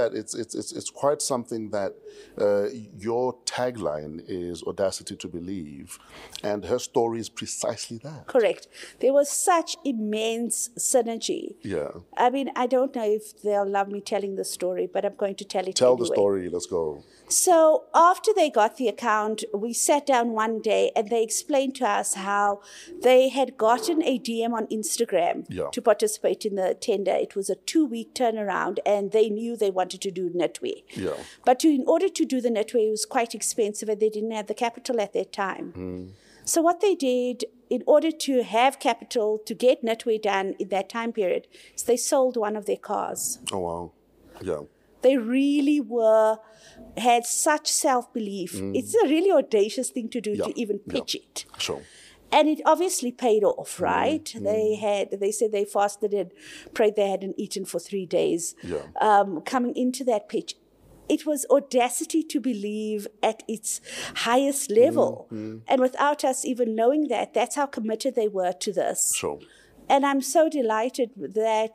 S3: that, it's it's it's, it's quite something that uh, your tagline is audacity to believe, and her story is precisely that.
S6: Correct. There was such immense synergy.
S3: Yeah.
S6: I mean, I don't know if they'll love me telling the story, but I'm going to tell it
S3: Tell
S6: anyway.
S3: the story. Let's go.
S6: So after they got the account, we sat down one day and they explained to us how they had gotten a D M on Instagram
S3: Yeah.
S6: to participate in the tender. It was a two-week turnaround and they knew they wanted to do knitwear.
S3: Yeah.
S6: But to, in order to do the knitwear, it was quite expensive and they didn't have the capital at that time.
S3: Mm.
S6: So what they did, in order to have capital to get knitwear done in that time period, is they sold one of their cars.
S3: Oh, wow. Yeah.
S6: They really were, had such self-belief.
S3: Mm.
S6: It's a really audacious thing to do,
S3: Yeah.
S6: to even
S3: Yeah.
S6: pitch it.
S3: Sure.
S6: And it obviously paid off,
S3: Mm.
S6: right? They had, they said they fasted and prayed they hadn't eaten for three days.
S3: Yeah.
S6: Um, coming into that pitch, it was audacity to believe at its highest level.
S3: Mm.
S6: And without us even knowing that, that's how committed they were to this.
S3: Sure.
S6: And I'm so delighted that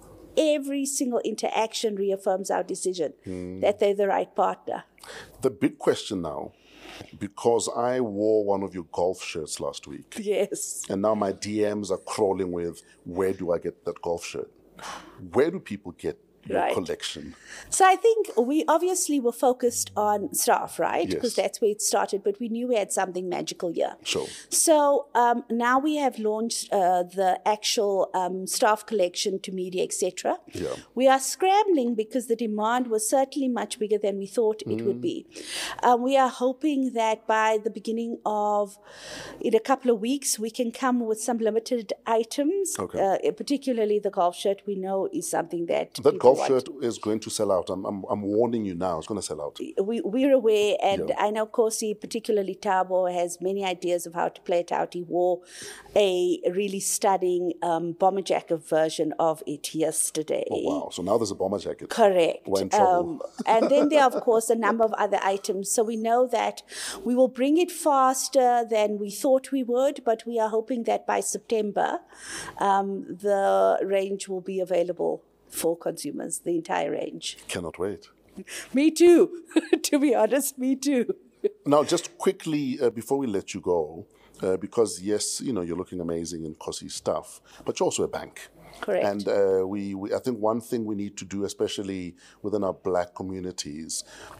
S6: every single interaction reaffirms our decision
S3: Mm.
S6: that they're the right partner.
S3: The big question now, because I wore one of your golf shirts last week,
S6: Yes.
S3: and now my D Ms are crawling with, where do I get that golf shirt? Where do people get your
S6: Right.
S3: collection?
S6: So I think we obviously were focused on staff, right? Because
S3: Yes.
S6: that's where it started, but we knew we had something magical here.
S3: Sure.
S6: So um, now we have launched uh, the actual um, staff collection to media, et cetera.
S3: Yeah.
S6: We are scrambling because the demand was certainly much bigger than we thought it would be. Um, we are hoping that by the beginning of, in a couple of weeks, we can come with some limited items,
S3: Okay.
S6: uh, particularly the golf shirt we know is something that
S3: That
S6: people
S3: golf
S6: want.
S3: shirt is going to sell out. I'm, I'm, I'm warning you now. It's going to sell out.
S6: we, we're aware, and
S3: Yeah.
S6: I know Kosi, particularly Tabo, has many ideas of how to play it out. He wore a really stunning um, bomber jacket version of it yesterday.
S3: Oh, wow. So now there's a bomber jacket.
S6: Correct.
S3: We're in trouble.
S6: and then there are, of course, a number of other items. So we know that we will bring it faster than we thought we would, but we are hoping that by September, um, the range will be available for consumers, the entire range.
S3: Cannot wait.
S6: Me too. To be honest, me too.
S3: Now, just quickly, uh, before we let you go, uh, because yes, you know, you're looking amazing in Kosi stuff, but you're also a bank.
S6: Correct.
S3: And uh, we, we, I think one thing we need to do, especially within our black communities,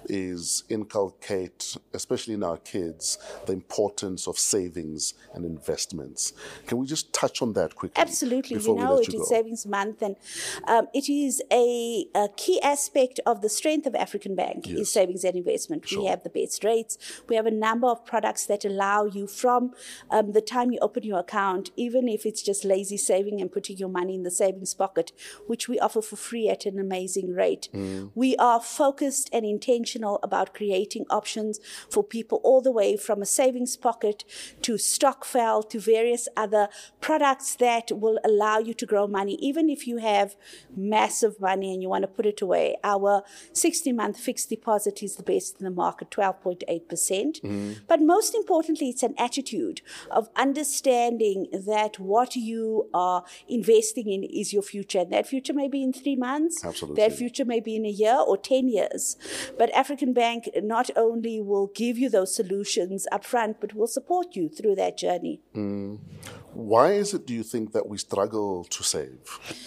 S3: is inculcate, especially in our kids, the importance of savings and investments. Can we just touch on that quickly?
S6: Absolutely.
S3: Before
S6: You
S3: we
S6: know,
S3: let
S6: it
S3: you
S6: is
S3: go?
S6: Savings Month, and um, it is a, a key aspect of the strength of African Bank
S3: Yes.
S6: is savings and investment.
S3: Sure.
S6: We have the best rates. We have a number of products that allow you from um, the time you open your account, even if it's just lazy saving and putting your money in the savings pocket, which we offer for free at an amazing rate.
S3: Mm.
S6: We are focused and intentional about creating options for people all the way from a savings pocket to Stockfell to various other products that will allow you to grow money. Even if you have massive money and you want to put it away, our sixty-month fixed deposit is the best in the market, twelve point eight percent.
S3: Mm.
S6: But most importantly, it's an attitude of understanding that what you are investing in is your future. And that future may be in three months.
S3: Absolutely.
S6: That future may be in a year or ten years. But African Bank not only will give you those solutions up front, but will support you through that journey.
S3: Mm. Why is it, do you think, that we struggle to save?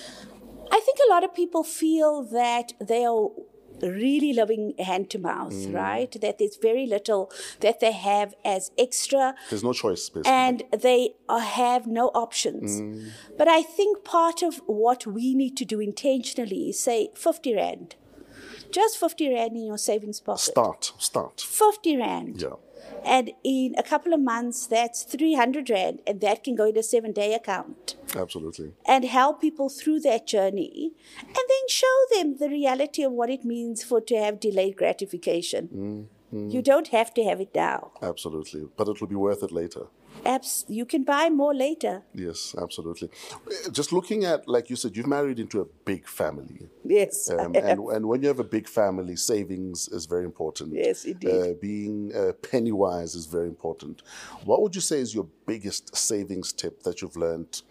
S6: I think a lot of people feel that they are really living hand to mouth,
S3: Mm.
S6: right? That there's very little that they have as extra.
S3: There's no choice, basically.
S6: And they uh, have no options.
S3: Mm.
S6: But I think part of what we need to do intentionally is say fifty rand. Just fifty rand in your savings pocket.
S3: Start, start.
S6: fifty rand.
S3: Yeah.
S6: And in a couple of months, that's three hundred rand, and that can go in a seven-day account.
S3: Absolutely.
S6: And help people through that journey, and then show them the reality of what it means for to have delayed gratification.
S3: Mm, mm.
S6: You don't have to have it now.
S3: Absolutely. But it will be worth it later.
S6: Abs- you can buy more later.
S3: Yes, absolutely. Uh, Just looking at, like you said, you've married into a big family.
S6: Yes.
S3: Um,
S6: I
S3: and,
S6: have.
S3: and when you have a big family, savings is very important.
S6: Yes, indeed.
S3: Uh, being uh, penny wise is very important. What would you say is your biggest savings tip that you've learned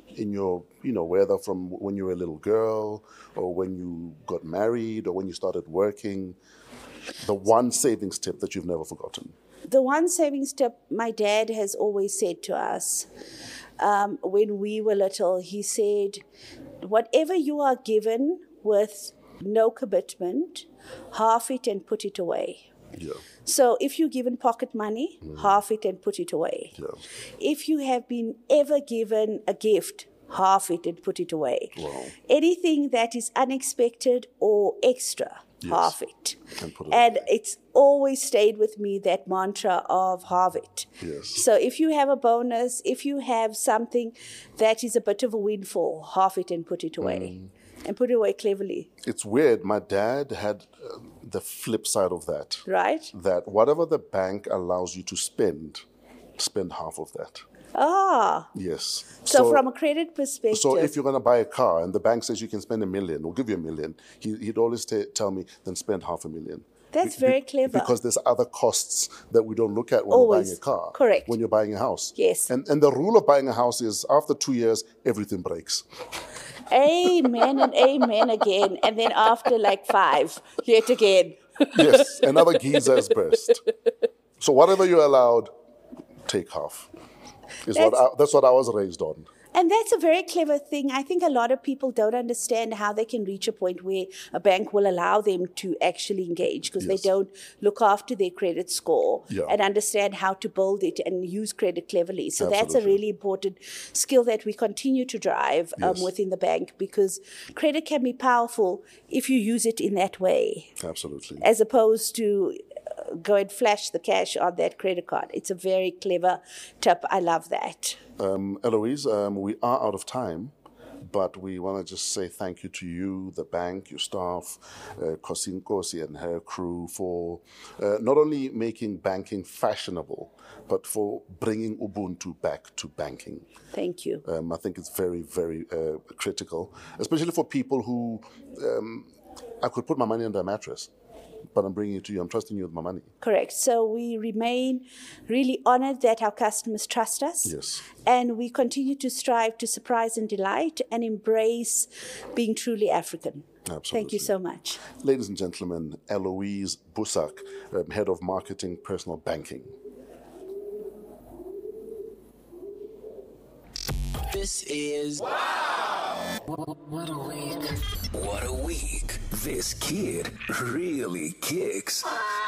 S3: in your, you know, whether from when you were a little girl or when you got married or when you started working, the one savings tip that you've never forgotten?
S6: The one savings tip my dad has always said to us um, when we were little, he said, whatever you are given with no commitment, half it and put it away.
S3: Yeah.
S6: So if you're given pocket money, mm. half it and put it away.
S3: Yeah.
S6: If you have been ever given a gift, half it and put it away.
S3: Wow.
S6: Anything that is unexpected or extra, yes. half it.
S3: And, put it
S6: and
S3: away.
S6: It's always stayed with me, that mantra of halve it.
S3: Yes.
S6: So if you have a bonus, if you have something that is a bit of a windfall, half it and put it away. Mm. And put it away cleverly.
S3: It's weird. My dad had uh, the flip side of that.
S6: Right.
S3: That whatever the bank allows you to spend, spend half of that.
S6: Ah.
S3: Yes.
S6: So, so from a credit perspective.
S3: So if you're going to buy a car and the bank says you can spend a million, or give you a million, he, he'd always t- tell me, then spend half a million.
S6: That's
S3: Be-
S6: very
S3: be-
S6: clever.
S3: Because there's other costs that we don't look at when
S6: Always.
S3: we're buying a car.
S6: Correct.
S3: When you're buying a house.
S6: Yes.
S3: And and the rule of buying a house is after two years, everything breaks.
S6: Amen and amen again. And then after like five, yet again.
S3: Yes, another geyser has burst. So whatever you're allowed, take half. Is
S6: That's-
S3: what I, that's what I was raised on.
S6: And that's a very clever thing. I think a lot of people don't understand how they can reach a point where a bank will allow them to actually engage because
S3: Yes.
S6: they don't look after their credit score
S3: Yeah.
S6: and understand how to build it and use credit cleverly. So that's a
S3: Absolutely.
S6: really important skill that we continue to drive um,
S3: Yes.
S6: within the bank, because credit can be powerful if you use it in that way,
S3: Absolutely.
S6: as opposed to uh, go and flash the cash on that credit card. It's a very clever tip. I love that.
S3: Um, Eloise, um, we are out of time, but we want to just say thank you to you, the bank, your staff, uh, Kosinkosi and her crew for uh, not only making banking fashionable, but for bringing Ubuntu back to banking.
S6: Thank you.
S3: Um, I think it's very, very uh, critical, especially for people who um, I could put my money under a mattress, but I'm bringing it to you. I'm trusting you with my money.
S6: Correct. So we remain really honored that our customers trust us.
S3: Yes.
S6: And we continue to strive to surprise and delight and embrace being truly African.
S3: Absolutely.
S6: Thank you so much.
S3: Ladies and gentlemen, Eloise Busak, um, Head of Marketing, Personal Banking.
S1: This is wow. What, what a week!
S2: What a week. This kid really kicks.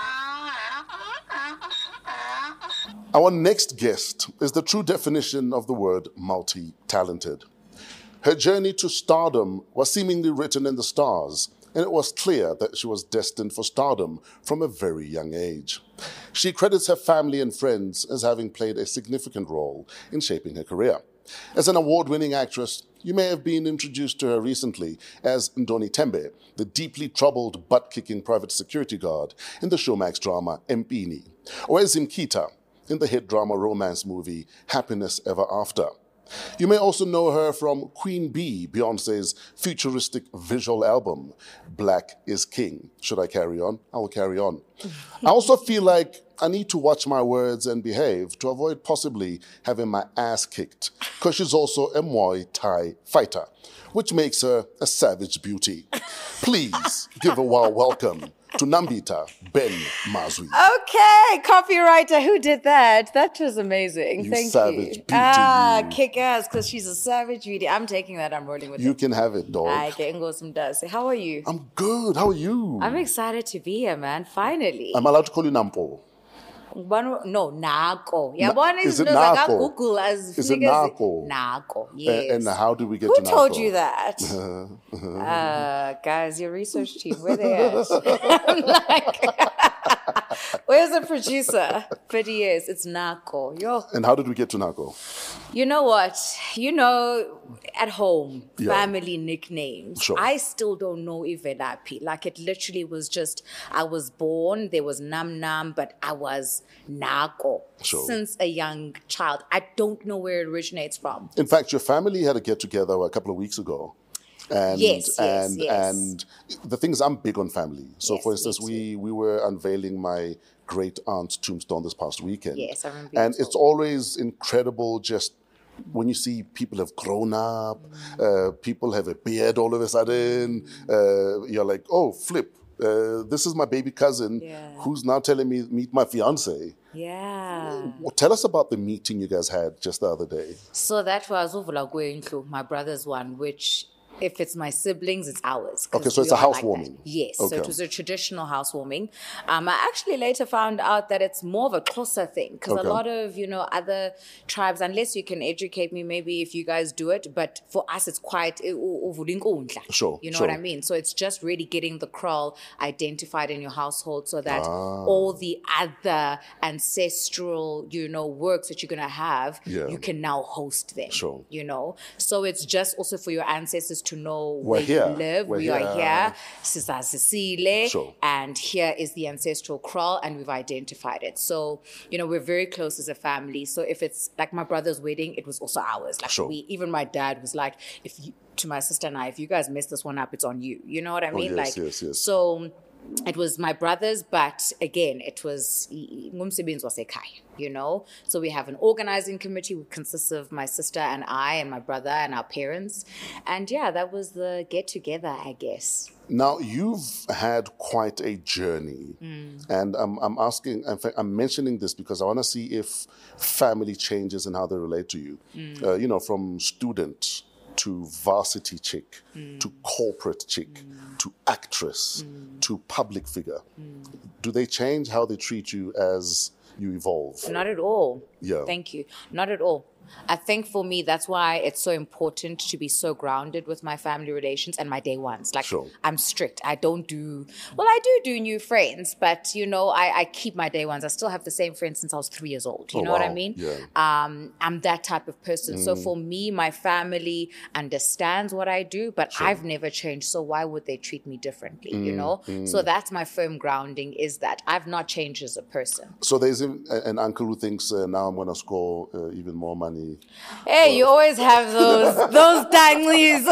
S3: Our next guest is the true definition of the word multi-talented. Her journey to stardom was seemingly written in the stars, and it was clear that she was destined for stardom from a very young age. She credits her family and friends as having played a significant role in shaping her career. As an award-winning actress, you may have been introduced to her recently as Ndoni Tembe, the deeply troubled, butt-kicking private security guard in the Showmax drama Mpini, or as Zimkita in the hit drama romance movie Happiness Ever After. You may also know her from Queen Bee, Beyoncé's futuristic visual album, Black is King. Should I carry on? I will carry on. I also feel like I need to watch my words and behave to avoid possibly having my ass kicked, because she's also a Muay Thai fighter, which makes her a savage beauty. Please give a warm welcome to Nambita Ben Mazwi.
S7: Okay, copywriter, who did that? That was amazing.
S3: You
S7: Thank
S3: savage
S7: you.
S3: beauty,
S7: Ah,
S3: you.
S7: kick ass, because she's a savage beauty. I'm taking that. I'm rolling with
S3: You
S7: it.
S3: can have it, dog.
S7: I get some does. How are you?
S3: I'm good. How are you?
S7: I'm excited to be here, man. Finally.
S3: I'm allowed to call you Nampo.
S7: One, no, Nako. Yeah,
S3: Na-
S7: one
S3: is
S7: is,
S3: it
S7: knows like I
S3: Nako?
S7: Google as
S3: Is it
S7: niggas-
S3: Nako?
S7: Nako,
S3: A-
S7: yes.
S3: And how did we get
S7: Who
S3: to Nako?
S7: told you that? uh, guys, your research team, where they at? I'm like, where's the producer? But he is. It's Nako. Yo,
S3: And how did we get to Nako?
S7: you know what? You know, at home,
S3: Yeah.
S7: family nicknames.
S3: Sure.
S7: I still don't know Ivelapi. Like, it literally was just, I was born, there was Nam Nam, but I was Nako
S3: Sure.
S7: since a young child. I don't know where it originates from.
S3: In fact, your family had a get-together a couple of weeks ago. And,
S7: Yes, yes,
S3: and,
S7: yes.
S3: and the thing is, I'm big on family. So,
S7: Yes,
S3: for
S7: me
S3: instance,
S7: too.
S3: we, we were unveiling my great aunt's tombstone this past weekend.
S7: Yes, I remember you
S3: And
S7: told
S3: it's always incredible just when you see people have grown up, uh, people have a beard all of a sudden, uh, you're like, oh, flip. Uh, this is my baby cousin
S7: Yeah.
S3: who's now telling me meet my fiance.
S7: Yeah.
S3: Well, tell us about the meeting you guys had just the other day.
S7: So that was Uvula Gwendlu, my brother's one, which if it's my siblings, it's ours. 'cause
S3: Okay, so
S7: we
S3: it's a
S7: are like
S3: housewarming.
S7: that. Yes, so
S3: Okay.
S7: it was a traditional housewarming. Um, I actually later found out that it's more of a Xhosa thing because
S3: Okay.
S7: a lot of, you know, other tribes, unless you can educate me, maybe if you guys do it, but for us, it's quite eh, u- uvulinkundla.
S3: Sure,
S7: You know
S3: sure.
S7: what I mean? So it's just really getting the kraal identified in your household so that
S3: Ah.
S7: all the other ancestral, you know, works that you're going to have,
S3: Yeah.
S7: you can now host them.
S3: Sure.
S7: You know? So it's just also for your ancestors to know
S3: We're
S7: where
S3: here.
S7: you live.
S3: We're
S7: we
S3: here.
S7: are here. Sisasisile.
S3: Sure.
S7: And here is the ancestral kraal, and we've identified it. So, you know, we're very close as a family. So if it's like my brother's wedding, it was also ours. Like
S3: Sure.
S7: we, even my dad was like, if you, to my sister and I, if you guys mess this one up, it's on you. You know what I mean?
S3: Oh, yes,
S7: like,
S3: yes, yes.
S7: so it was my brother's, but again, it was ngumsebenzi wasekhaya, you know. So we have an organizing committee which consists of my sister and I and my brother and our parents, and yeah, that was the get together, I guess.
S3: Now, you've had quite a journey, and I'm, I'm asking, in fact, I'm mentioning this because I want to see if family changes and how they relate to you. Uh, you know, from student to varsity chick, to corporate chick, to actress, to public figure. Do they change how they treat you as you evolve?
S7: Not at all.
S3: Yeah.
S7: Thank you. Not at all. I think for me, that's why it's so important to be so grounded with my family relations and my day ones. Like,
S3: Sure.
S7: I'm strict. I don't do, well, I do do new friends, but, you know, I, I keep my day ones. I still have the same friends since I was three years old. You
S3: Oh,
S7: know what I
S3: wow.
S7: mean?
S3: Yeah.
S7: Um, I'm that type of person. So for me, my family understands what I do, but I've never changed. So why would they treat me differently, you know? So that's my firm grounding, is that I've not changed as a person.
S3: So there's an, an uncle who thinks uh, now I'm going to score uh, even more money.
S7: Hey, you always have those those danglies.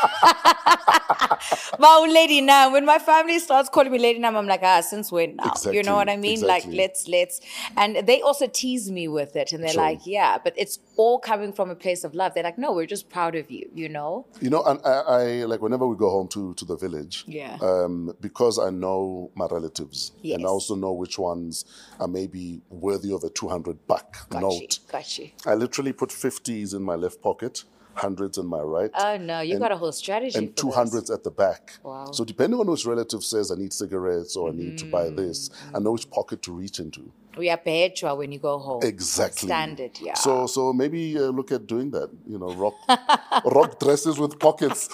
S7: But Lady Nam, when my family starts calling me Lady Nam, I'm like, ah, since when now? You know what I mean?
S3: Exactly,
S7: Like, let's, let's. And they also tease me with it. And they're
S3: Sure.
S7: like, yeah, but it's all coming from a place of love. They're like, no, we're just proud of you, you know?
S3: You know, and I, I like whenever we go home to, to the village,
S7: Yeah.
S3: um, because I know my relatives,
S7: Yes.
S3: and I also know which ones are maybe worthy of a two hundred buck
S7: Got
S3: note.
S7: you, got you.
S3: I literally put fifties in my left pocket, hundreds in my right.
S7: Oh, no, you
S3: and-
S7: got a whole strategy
S3: and
S7: for
S3: two
S7: this.
S3: hundreds at the back.
S7: Wow.
S3: So depending on which relative says I need cigarettes or I need to buy
S7: Mm.
S3: this, I know which pocket to reach into.
S7: We are perpetual when you go home.
S3: Exactly.
S7: Standard, yeah.
S3: So so maybe uh, look at doing that. You know, rock rock dresses with pockets.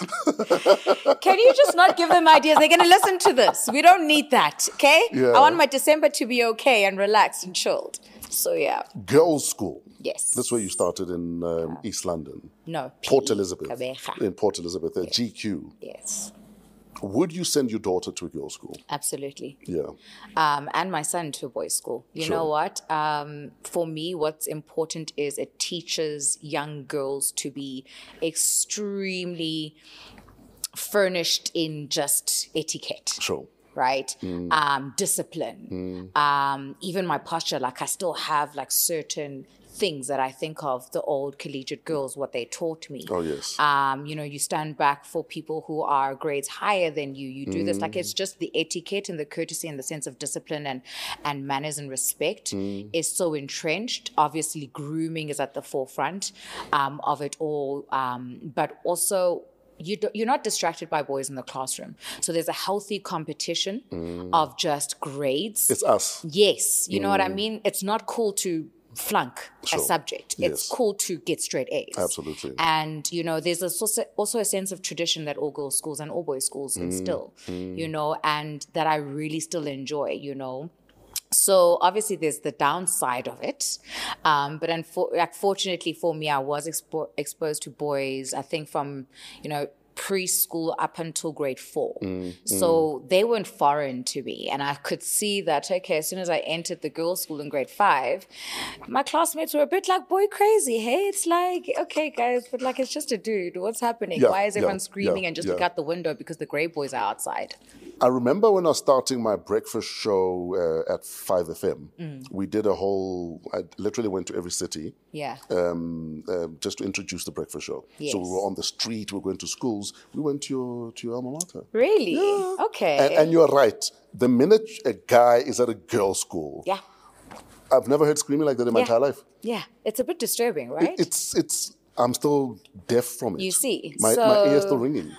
S7: Can you just not give them ideas? They're going to listen to this. We don't need that, okay?
S3: Yeah.
S7: I want my December to be okay and relaxed and chilled. So, yeah.
S3: Girls' school.
S7: Yes.
S3: That's where you started in um, East London.
S7: No.
S3: Port
S7: P.
S3: Elizabeth.
S7: Kabeja.
S3: In Port Elizabeth, uh, G Q.
S7: Yes,
S3: Would you send your daughter to a girls' school?
S7: absolutely.
S3: Yeah.
S7: Um, and my son to a boys' school. You
S3: Sure.
S7: know what? Um, for me, what's important is it teaches young girls to be extremely furnished in just etiquette.
S3: Sure.
S7: Right? Um, discipline. Um, even my posture, like I still have like certain things that I think of the old collegiate girls, what they taught me.
S3: Oh, yes.
S7: Um, you know, you stand back for people who are grades higher than you. You do this like it's just the etiquette and the courtesy and the sense of discipline and and manners and respect is so entrenched. Obviously, grooming is at the forefront um, of it all, um, but also. You do, you're not distracted by boys in the classroom. So there's a healthy competition of just grades.
S3: It's us.
S7: Yes, you know what I mean? It's not cool to flunk
S3: Sure.
S7: a subject. It's
S3: Yes.
S7: cool to get straight A's.
S3: Absolutely.
S7: And, you know, there's a, also, also a sense of tradition that all girls schools and all boys schools instill, you know, and that I really still enjoy, you know. So obviously there's the downside of it, um, but unfor- like, fortunately for me, I was expo- exposed to boys, I think from, you know, preschool up until grade four. So they weren't foreign to me. And I could see that, okay, as soon as I entered the girls' school in grade five, my classmates were a bit like boy crazy. Hey, it's like, okay, guys, but like, it's just a dude. What's happening?
S3: Yeah,
S7: Why is
S3: yeah,
S7: everyone screaming
S3: yeah,
S7: and just
S3: yeah.
S7: look out the window because the grey boys are outside?
S3: I remember when I was starting my breakfast show uh, at five F M,
S7: Mm.
S3: we did a whole, I literally went to every city
S7: Yeah.
S3: um, uh, just to introduce the breakfast show.
S7: Yes.
S3: So we were on the street, we were going to schools. We went to your, to your alma mater.
S7: Really?
S3: Yeah.
S7: Okay.
S3: And, and you're right. The minute a guy is at a girls' school,
S7: yeah.
S3: I've never heard screaming like that in my
S7: Yeah.
S3: entire life.
S7: Yeah. It's a bit disturbing, right?
S3: It, it's, it's, I'm still deaf from it.
S7: You see,
S3: My,
S7: so-
S3: my ear's still ringing.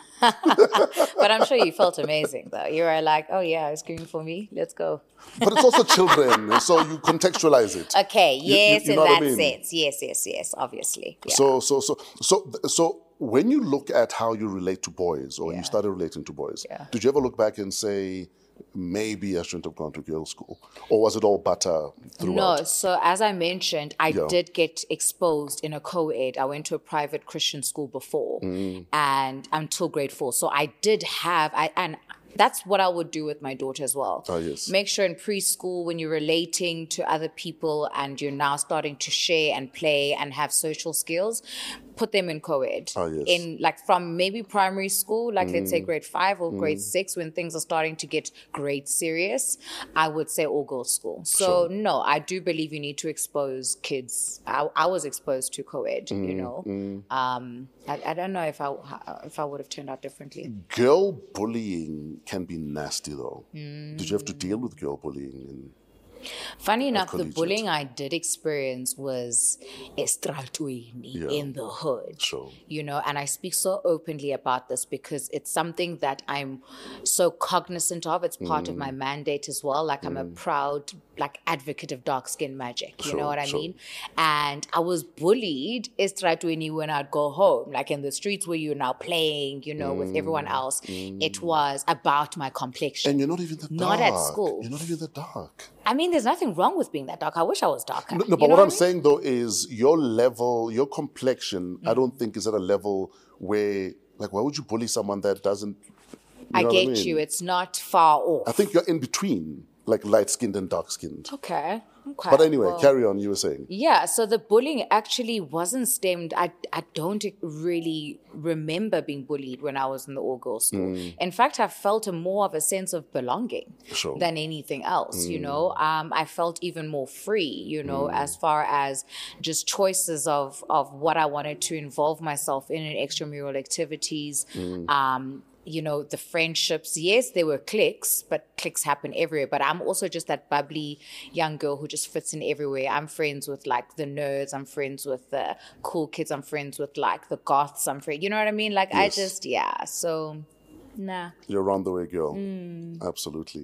S7: But I'm sure you felt amazing, though. You were like, oh, yeah, screaming for me. Let's go.
S3: But it's also children, so you contextualize it.
S7: Okay.
S3: You- you-
S7: Yes,
S3: you
S7: in
S3: know what I
S7: that
S3: mean?
S7: sense. Yes, yes, yes. Obviously. Yeah.
S3: So, so, so, so, so, when you look at how you relate to boys, or
S7: Yeah.
S3: you started relating to boys,
S7: Yeah.
S3: did you ever look back and say, maybe I shouldn't have gone to girls' school, or was it all butter throughout?
S7: No, so as I mentioned, I
S3: Yeah.
S7: did get exposed in a co-ed. I went to a private Christian school before,
S3: Mm.
S7: and until grade four. So I did have, I and that's what I would do with my daughter as well.
S3: Ah, yes.
S7: Make sure in preschool, when you're relating to other people and you're now starting to share and play and have social skills, put them in co-ed.
S3: Ah, yes.
S7: In like from maybe primary school, like let's
S3: Mm.
S7: say grade five or grade six, when things are starting to get grade serious, I would say all girls school. So
S3: Sure.
S7: no, I do believe you need to expose kids. I, I was exposed to co-ed, you
S3: Mm,
S7: know. Um, I, I don't know if I if I would have turned out differently.
S3: Girl bullying can be nasty, though.
S7: Mm.
S3: Did you have to deal with girl bullying? And
S7: Funny enough, the
S3: collegiate.
S7: bullying I did experience was estratuini
S3: Yeah.
S7: in the hood.
S3: Sure.
S7: You know, and I speak so openly about this because it's something that I'm so cognizant of. It's part of
S3: Mm.
S7: my mandate as well. Like I'm a proud like advocate of dark skin magic. You
S3: Sure,
S7: know what I
S3: sure.
S7: mean? And I was bullied estratuini when I'd go home, like in the streets where you're now playing, you know, with everyone else. It was about my complexion.
S3: Mm. And you're not even that
S7: Not
S3: dark.
S7: at school.
S3: You're not even that dark.
S7: I mean, there's nothing wrong with being that dark. I wish I was darker.
S3: No, no,
S7: You
S3: but
S7: know
S3: what I'm
S7: I mean?
S3: saying though is your level, your complexion,
S7: Mm.
S3: I don't think is at a level where, like, why would you bully someone that doesn't? You
S7: I
S3: know what
S7: get
S3: mean?
S7: you. It's not far off.
S3: I think you're in between, like light skinned and dark skinned.
S7: Okay. Okay.
S3: But anyway,
S7: well,
S3: carry on. You were saying.
S7: Yeah, so the bullying actually wasn't stemmed. I, I don't really remember being bullied when I was in the all-girls school. In fact, I felt a more of a sense of belonging
S3: Sure.
S7: than anything else, you know. Um, I felt even more free, you know, as far as just choices of, of what I wanted to involve myself in in extramural activities. Um, you know, the friendships, yes, there were cliques, but cliques happen everywhere. But I'm also just that bubbly young girl who just fits in everywhere. I'm friends with like the nerds. I'm friends with the cool kids. I'm friends with like the goths. I'm friends. You know what I mean? Like
S3: Yes.
S7: I just, yeah. So, nah.
S3: You're around the way girl.
S7: Mm.
S3: Absolutely.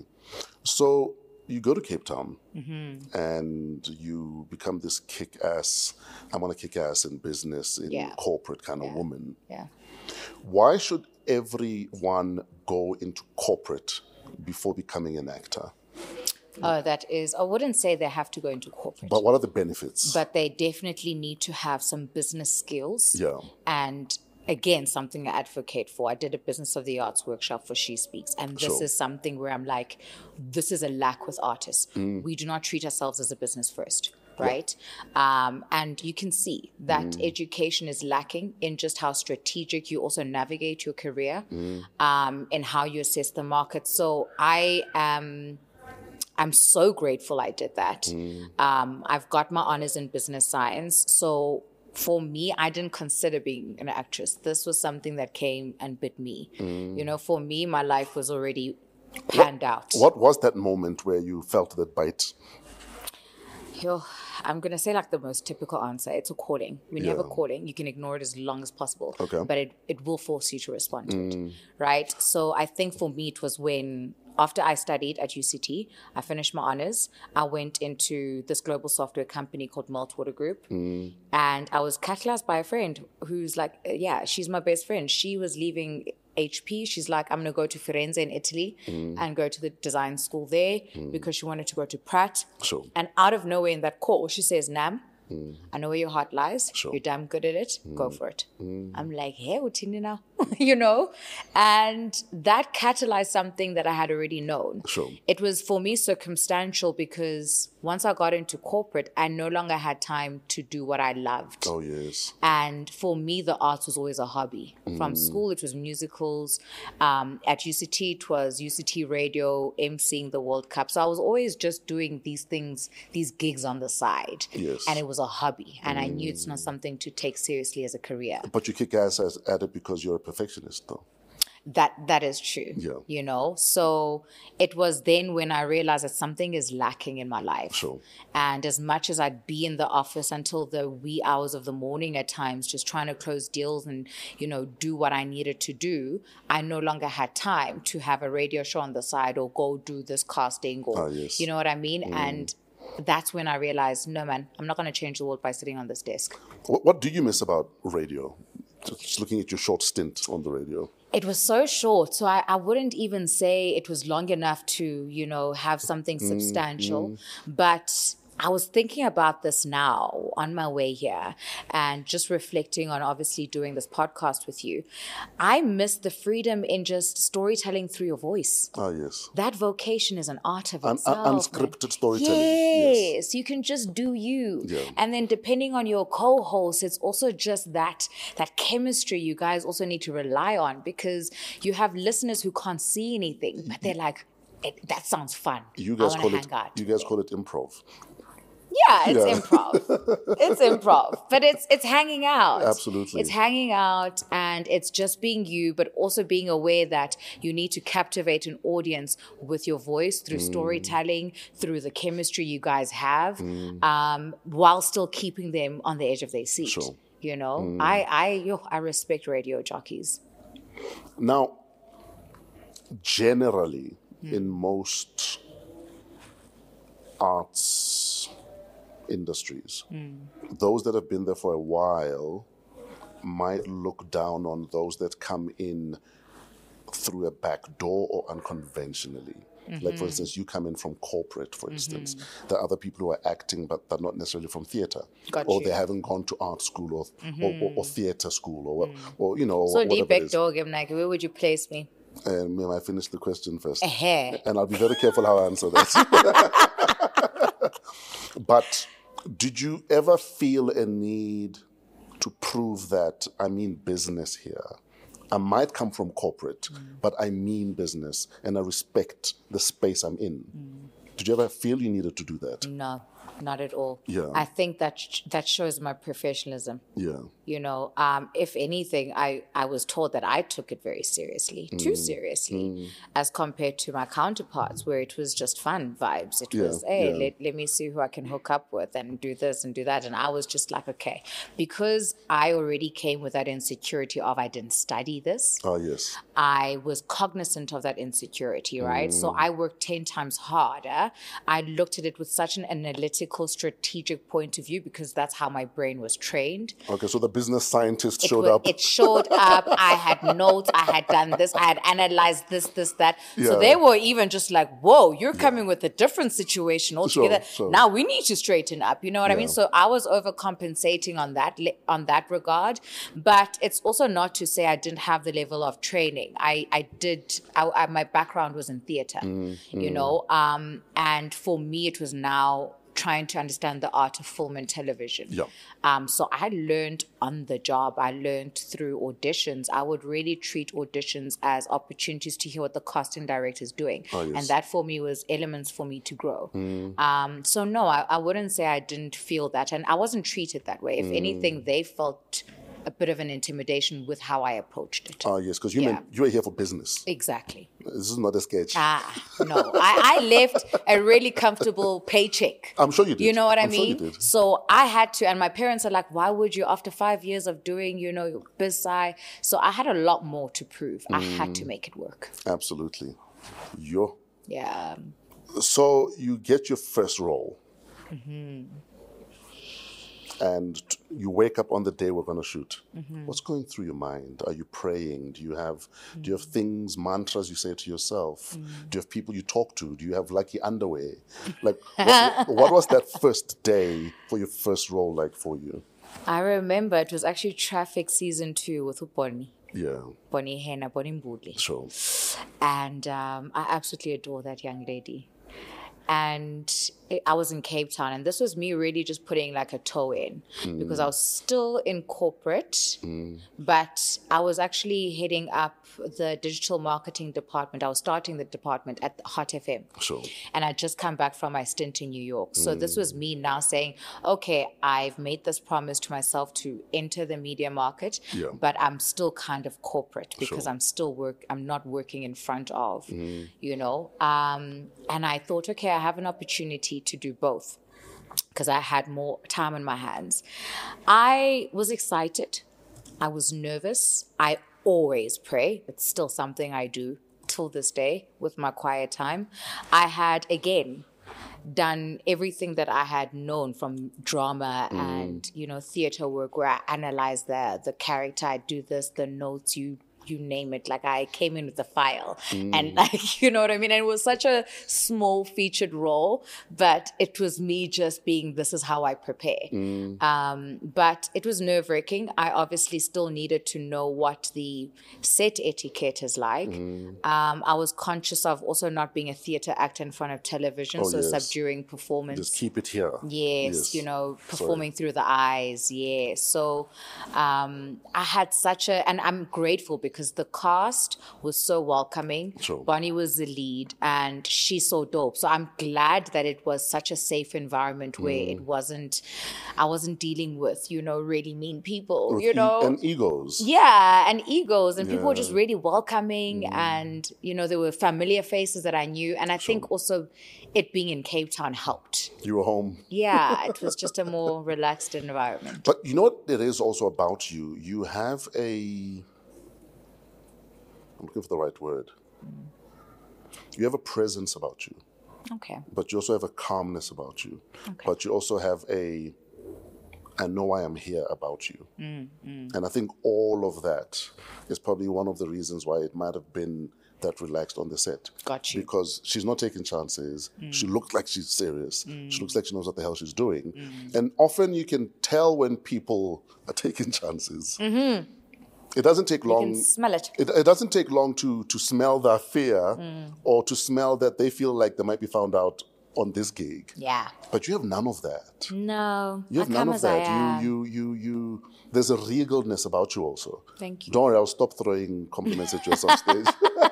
S3: So you go to Cape Town
S7: Mm-hmm.
S3: and you become this kick ass, I want to kick ass in business, in
S7: Yeah.
S3: corporate kind of woman.
S7: Yeah.
S3: Why should everyone go into corporate before becoming an actor?
S7: Oh, that is, I wouldn't say they have to go into corporate.
S3: But what are the benefits?
S7: But they definitely need to have some business skills.
S3: Yeah.
S7: And again, something I advocate for. I did a Business of the Arts workshop for She Speaks. And this
S3: Sure.
S7: is something where I'm like, this is a lack with artists.
S3: Mm.
S7: We do not treat ourselves as a business first. Right. Um, and you can see that
S3: Mm.
S7: education is lacking in just how strategic you also navigate your career,
S3: Mm.
S7: um, and how you assess the market. So I am. I'm so grateful I did that.
S3: Mm.
S7: Um, I've got my honors in business science. So for me, I didn't consider being an actress. This was something that came and bit me.
S3: Mm.
S7: You know, for me, my life was already panned out.
S3: What was that moment where you felt that bite?
S7: Yo, I'm going to say like the most typical answer. It's a calling. When you have a
S3: Yeah.
S7: calling, you can ignore it as long as possible.
S3: Okay.
S7: But it, it will force you to respond to
S3: Mm.
S7: it. Right? So I think for me, it was when, after I studied at U C T, I finished my honors. I went into this global software company called Meltwater Group.
S3: Mm.
S7: And I was catalyzed by a friend who's like, yeah, she's my best friend. She was leaving H P. She's like, I'm going to go to Firenze in Italy
S3: Mm.
S7: and go to the design school there because she wanted to go to Pratt.
S3: Sure.
S7: And out of nowhere in that call, she says, Nam,
S3: Mm.
S7: I know where your heart lies.
S3: Sure.
S7: You're damn good at it. Go for it. I'm like, hey, Utini now. you know, and that catalyzed something that I had already known.
S3: Sure.
S7: It was for me circumstantial because once I got into corporate, I no longer had time to do what I loved.
S3: Oh, yes.
S7: And for me, the arts was always a hobby.
S3: Mm.
S7: From school, it was musicals. Um, at U C T, it was U C T radio, emceeing the World Cup. So I was always just doing these things, these gigs on the side.
S3: Yes.
S7: And it was a hobby. And mm. I knew it's not something to take seriously as a career.
S3: But you kick ass as, at it because you're a perfectionist, though.
S7: That that is true.
S3: Yeah.
S7: You know, so it was then when I realized that something is lacking in my life.
S3: Sure.
S7: And as much as I'd be in the office until the wee hours of the morning at times, just trying to close deals and, you know, do what I needed to do, I no longer had time to have a radio show on the side or go do this casting or,
S3: Ah, yes.
S7: you know what I mean?
S3: Mm.
S7: And that's when I realized, no, man, I'm not going to change the world by sitting on this desk.
S3: What, what do you miss about radio? Just looking at your short stint on the radio.
S7: It was so short, so I, I wouldn't even say it was long enough to, you know, have something substantial.
S3: mm.
S7: But I was thinking about this now on my way here and just reflecting on obviously doing this podcast with you. I miss the freedom in just storytelling through your voice.
S3: Ah, yes.
S7: That vocation is an art of
S3: Un-
S7: itself.
S3: un- unscripted
S7: man.
S3: storytelling.
S7: Yes.
S3: Yes.
S7: You can just do you.
S3: Yeah.
S7: And then depending on your co-host, it's also just that that chemistry you guys also need to rely on because you have listeners who can't see anything, but they're like, it, that sounds fun.
S3: You guys
S7: I
S3: call
S7: wanna
S3: it.
S7: hang out.
S3: You guys call it improv.
S7: Yeah, it's
S3: Yeah.
S7: improv. It's improv, but it's it's hanging out.
S3: Absolutely.
S7: It's hanging out and it's just being you, but also being aware that you need to captivate an audience with your voice through
S3: Mm.
S7: storytelling, through the chemistry you guys have, um, while still keeping them on the edge of their seat.
S3: Sure.
S7: You know, I I yo, I respect radio jockeys.
S3: Now, generally, in most arts industries, those that have been there for a while might look down on those that come in through a back door or unconventionally. Like, for instance, you come in from corporate, for instance. There are other people who are acting, but they're not necessarily from theater.
S7: Got
S3: or
S7: you.
S3: they haven't gone to art school or, or, or, or theater school or, or, you know,
S7: So
S3: whatever
S7: deep
S3: it
S7: back
S3: is.
S7: dog, I'm like, where would you place me?
S3: And may I finish the question first?
S7: Eh-heh.
S3: And I'll be very careful how I answer that. But did you ever feel a need to prove that I mean business here? I might come from corporate, mm. but I mean business and I respect the space I'm in. Mm. Did you ever feel you needed to do that?
S7: No, not at all.
S3: Yeah.
S7: I think that sh- that shows my professionalism.
S3: Yeah.
S7: You know, um, if anything, I, I was told that I took it very seriously,
S3: Mm.
S7: too seriously,
S3: Mm.
S7: as compared to my counterparts where it was just fun vibes. It
S3: Yeah,
S7: was, hey,
S3: yeah.
S7: let, let me see who I can hook up with and do this and do that. And I was just like, okay, because I already came with that insecurity of I didn't study this.
S3: Oh, yes.
S7: I was cognizant of that insecurity, right? So I worked ten times harder. I looked at it with such an analytical, strategic point of view because that's how my brain was trained.
S3: Okay, so the business scientist
S7: It,
S3: showed
S7: wa-
S3: up.
S7: it showed up. I had notes. I had done this. I had analyzed this, this, that.
S3: Yeah.
S7: So they were even just like, whoa, you're coming with a different situation altogether.
S3: sure.
S7: Now we need to straighten up. You know what I
S3: Yeah.
S7: mean? So I was overcompensating on that le- on that regard. But it's also not to say I didn't have the level of training. I, I did. I, I, my background was in theater, you know. Um, and for me, it was now trying to understand the art of film and television.
S3: Yeah.
S7: Um, so I learned on the job. I learned through auditions. I would really treat auditions as opportunities to hear what the casting director is doing.
S3: Oh, yes.
S7: And that for me was elements for me to grow. Um, so no, I, I wouldn't say I didn't feel that. And I wasn't treated that way. If anything, they felt a bit of an intimidation with how I approached it.
S3: Ah, yes, because you
S7: Yeah.
S3: meant you were here for business.
S7: Exactly.
S3: This is not a sketch.
S7: Ah, no. I, I left a really comfortable paycheck.
S3: I'm sure you did.
S7: You know what I
S3: I'm sure you
S7: mean?
S3: did.
S7: So I had to, and my parents are like, why would you, after five years of doing, you know, your BizSci? So I had a lot more to prove. I had to make it work.
S3: Absolutely. Yo.
S7: Yeah.
S3: So you get your first role. And t- you wake up on the day we're going to shoot. What's going through your mind? Are you praying? Do you have do you have things, mantras you say to yourself? Do you have people you talk to? Do you have lucky underwear? Like, what, what was that first day for your first role like for you?
S7: I remember it was actually Traffic season two with Uponi.
S3: Yeah.
S7: Bonnie Hena, Bonnie Mbudli.
S3: Sure.
S7: And um, I absolutely adore that young lady. And it, I was in Cape Town, and this was me really just putting like a toe in mm. because I was still in corporate, mm. but I was actually heading up the digital marketing department. I was starting the department at Hot F M.
S3: Sure.
S7: And I'd just come back from my stint in New York. So mm. this was me now saying, okay, I've made this promise to myself to enter the media market,
S3: yeah.
S7: but I'm still kind of corporate because
S3: Sure.
S7: I'm still work. I'm not working in front of, mm. you know. Um, and I thought, okay, I have an opportunity to do both because I had more time on my hands. I was excited. I was nervous. I always pray. It's still something I do till this day with my quiet time. I had, again, done everything that I had known from drama mm. and, you know, theater work where I analyze the, the character. I do this, the notes, you you name it. Like I came in with a file mm. and like, you know what I mean? And it was such a small featured role, but it was me just being, this is how I prepare. Mm. Um, but it was nerve wracking. I obviously still needed to know what the set etiquette is like. Mm. Um, I was conscious of also not being a theater actor in front of television.
S3: Oh,
S7: so
S3: yes.
S7: subduing performance.
S3: Just keep it here.
S7: Yes,
S3: yes.
S7: you know, performing
S3: Sorry.
S7: through the eyes. Yeah. So um, I had such a, and I'm grateful because because the cast was so welcoming.
S3: Sure.
S7: Bonnie was the lead and she's so dope. So I'm glad that it was such a safe environment where mm. it wasn't, I wasn't dealing with, you know, really mean people,
S3: with
S7: you know.
S3: E- and egos.
S7: Yeah, and egos. And
S3: yeah.
S7: people were just really welcoming mm. and, you know, there were familiar faces that I knew. And I
S3: sure.
S7: think also it being in Cape Town helped.
S3: You were home.
S7: Yeah, it was just a more relaxed environment.
S3: But you know what it is also about you? You have a... I'm looking for the right word. Mm. You have a presence about you.
S7: Okay.
S3: But you also have a calmness about you.
S7: Okay.
S3: But you also have a, I know I am here about you.
S7: Mm, mm.
S3: And I think all of that is probably one of the reasons why it might have been that relaxed on the set.
S7: Got you.
S3: Because she's not taking chances. Mm. She looks like she's serious. Mm. She looks like she knows what the hell she's doing. Mm. And often you can tell when people are taking chances.
S7: Mm-hmm.
S3: It doesn't take long.
S7: You can smell it.
S3: It, it doesn't take long to to smell their fear
S7: mm.
S3: or to smell that they feel like they might be found out on this gig.
S7: Yeah.
S3: But you have none of that.
S7: No.
S3: You have
S7: I
S3: none
S7: come
S3: of
S7: as I
S3: that.
S7: am.
S3: You you you you. There's a regalness about you also.
S7: Thank you.
S3: Don't worry, I'll stop throwing compliments at you on stage.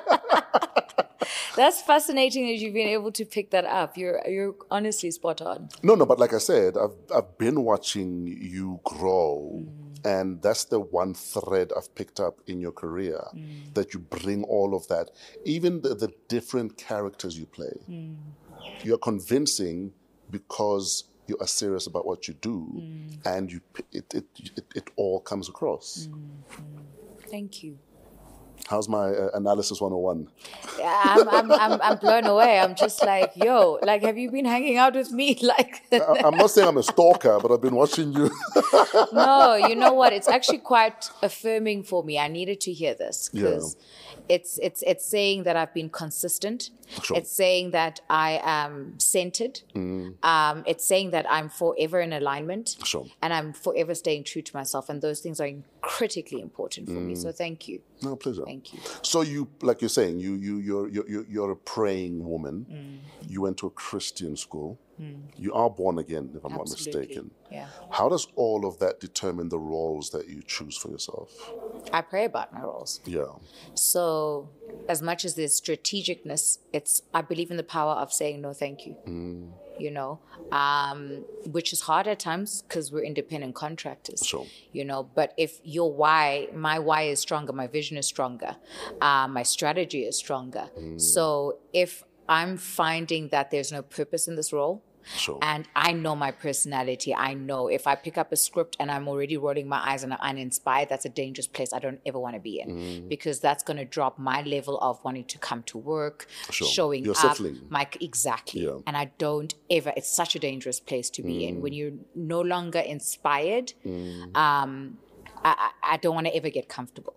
S7: That's fascinating that you've been able to pick that up. You're you're honestly spot on.
S3: No, no, but like I said, I've I've been watching you grow, mm. and that's the one thread I've picked up in your career, mm. that you bring all of that, even the, the different characters you play. Mm. You're convincing because you are serious about what you do, mm. and you it it, it it all comes across.
S7: Mm. Mm. Thank you.
S3: How's my uh, analysis one oh one?
S7: Yeah, I'm, I'm, I'm, I'm blown away. I'm just like, yo, like, have you been hanging out with me? Like,
S3: I, I'm not saying I'm a stalker, but I've been watching you.
S7: No, you know what? It's actually quite affirming for me. I needed to hear this because yeah. it's it's it's saying that I've been consistent. Sure. It's saying that I am centered. Mm. Um, it's saying that I'm forever in alignment.
S3: Sure.
S7: And I'm forever staying true to myself. And those things are critically important for mm. me. So thank you.
S3: No, pleasure.
S7: Thank you.
S3: So you, like you're saying, you you you're you're you're a praying woman. Mm. You went to a Christian school. Mm. You are born again, if I'm
S7: Absolutely.
S3: not mistaken.
S7: Yeah.
S3: How does all of that determine the roles that you choose for yourself?
S7: I pray about my roles.
S3: Yeah.
S7: So as much as there's strategicness, it's I believe in the power of saying no, thank you. Mm. You know, um, which is hard at times because we're independent contractors.
S3: Sure.
S7: You know, but if your why, my why is stronger, my vision is stronger, uh, my strategy is stronger. Mm. So if I'm finding that there's no purpose in this role,
S3: sure.
S7: and I know my personality, I know if I pick up a script and I'm already rolling my eyes and I'm uninspired, that's a dangerous place I don't ever want to be in mm. because that's going to drop my level of wanting to come to work,
S3: sure.
S7: showing
S3: You're
S7: up.
S3: settling.
S7: My, exactly.
S3: Yeah.
S7: And I don't ever, it's such a dangerous place to be mm. in. When you're no longer inspired, mm. um, I, I don't want to ever get comfortable.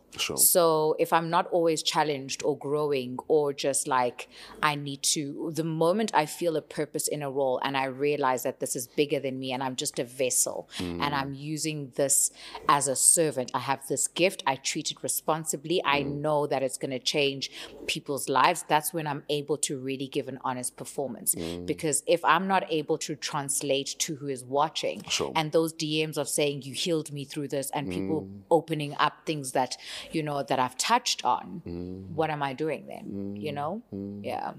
S3: Sure.
S7: So if I'm not always challenged or growing or just like I need to, the moment I feel a purpose in a role and I realize that this is bigger than me and I'm just a vessel
S3: Mm.
S7: and I'm using this as a servant, I have this gift, I treat it responsibly, I
S3: Mm.
S7: know that it's going to change people's lives, that's when I'm able to really give an honest performance.
S3: Mm.
S7: Because if I'm not able to translate to who is watching,
S3: Sure.
S7: and those D Ms of saying you healed me through this and people
S3: Mm.
S7: opening up things that, you know, that I've touched on,
S3: Mm.
S7: what am I doing then?
S3: Mm.
S7: You know?
S3: Mm.
S7: Yeah.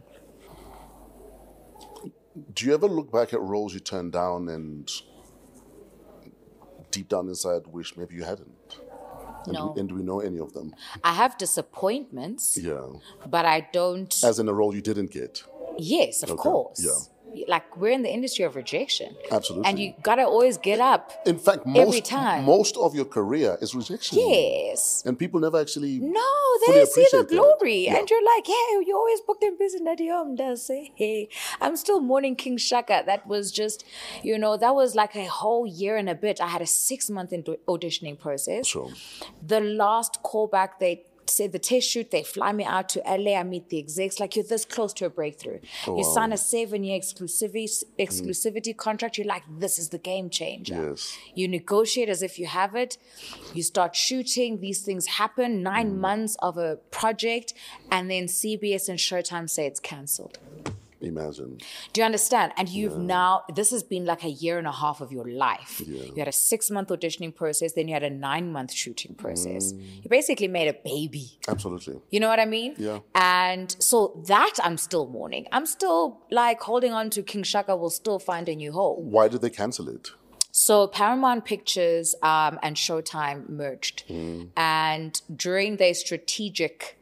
S3: Do you ever look back at roles you turned down and deep down inside wish maybe you hadn't? And
S7: No.
S3: Do, and do we know any of them?
S7: I have disappointments,
S3: Yeah.
S7: but I don't.
S3: As in a role you didn't get?
S7: Yes, of
S3: Okay,
S7: course.
S3: yeah.
S7: Like we're in the industry of rejection.
S3: Absolutely.
S7: And you gotta always get up.
S3: In fact, most,
S7: every time.
S3: most of your career is rejection.
S7: Yes.
S3: And people never actually
S7: No,
S3: fully
S7: they see the
S3: appreciate that.
S7: glory,
S3: Yeah.
S7: and you're like, "Hey, you always booked in business at home." Does say, "Hey, I'm still mourning King Shaka." That was just, you know, that was like a whole year and a bit. I had a six month auditioning process.
S3: Sure.
S7: The last callback, they said the test shoot, they fly me out to L A, I meet the execs, like you're this close to a breakthrough.
S3: Oh,
S7: you
S3: wow.
S7: sign a seven-year exclusivity, exclusivity contract, you're like, this is the game changer.
S3: Yes.
S7: You negotiate as if you have it, you start shooting, these things happen, nine
S3: Mm.
S7: months of a project, and then C B S and Showtime say it's cancelled.
S3: Imagine.
S7: Do you understand? And you've now, this has been like a year and a half of your life.
S3: Yeah.
S7: You had a six month auditioning process, then you had a nine month shooting process.
S3: Mm.
S7: You basically made a baby.
S3: Absolutely.
S7: You know what I mean?
S3: Yeah.
S7: And so that I'm still mourning. I'm still like holding on to King Shaka will still find a new home.
S3: Why did they cancel it?
S7: So Paramount Pictures um, and Showtime merged.
S3: Mm.
S7: And during their strategic,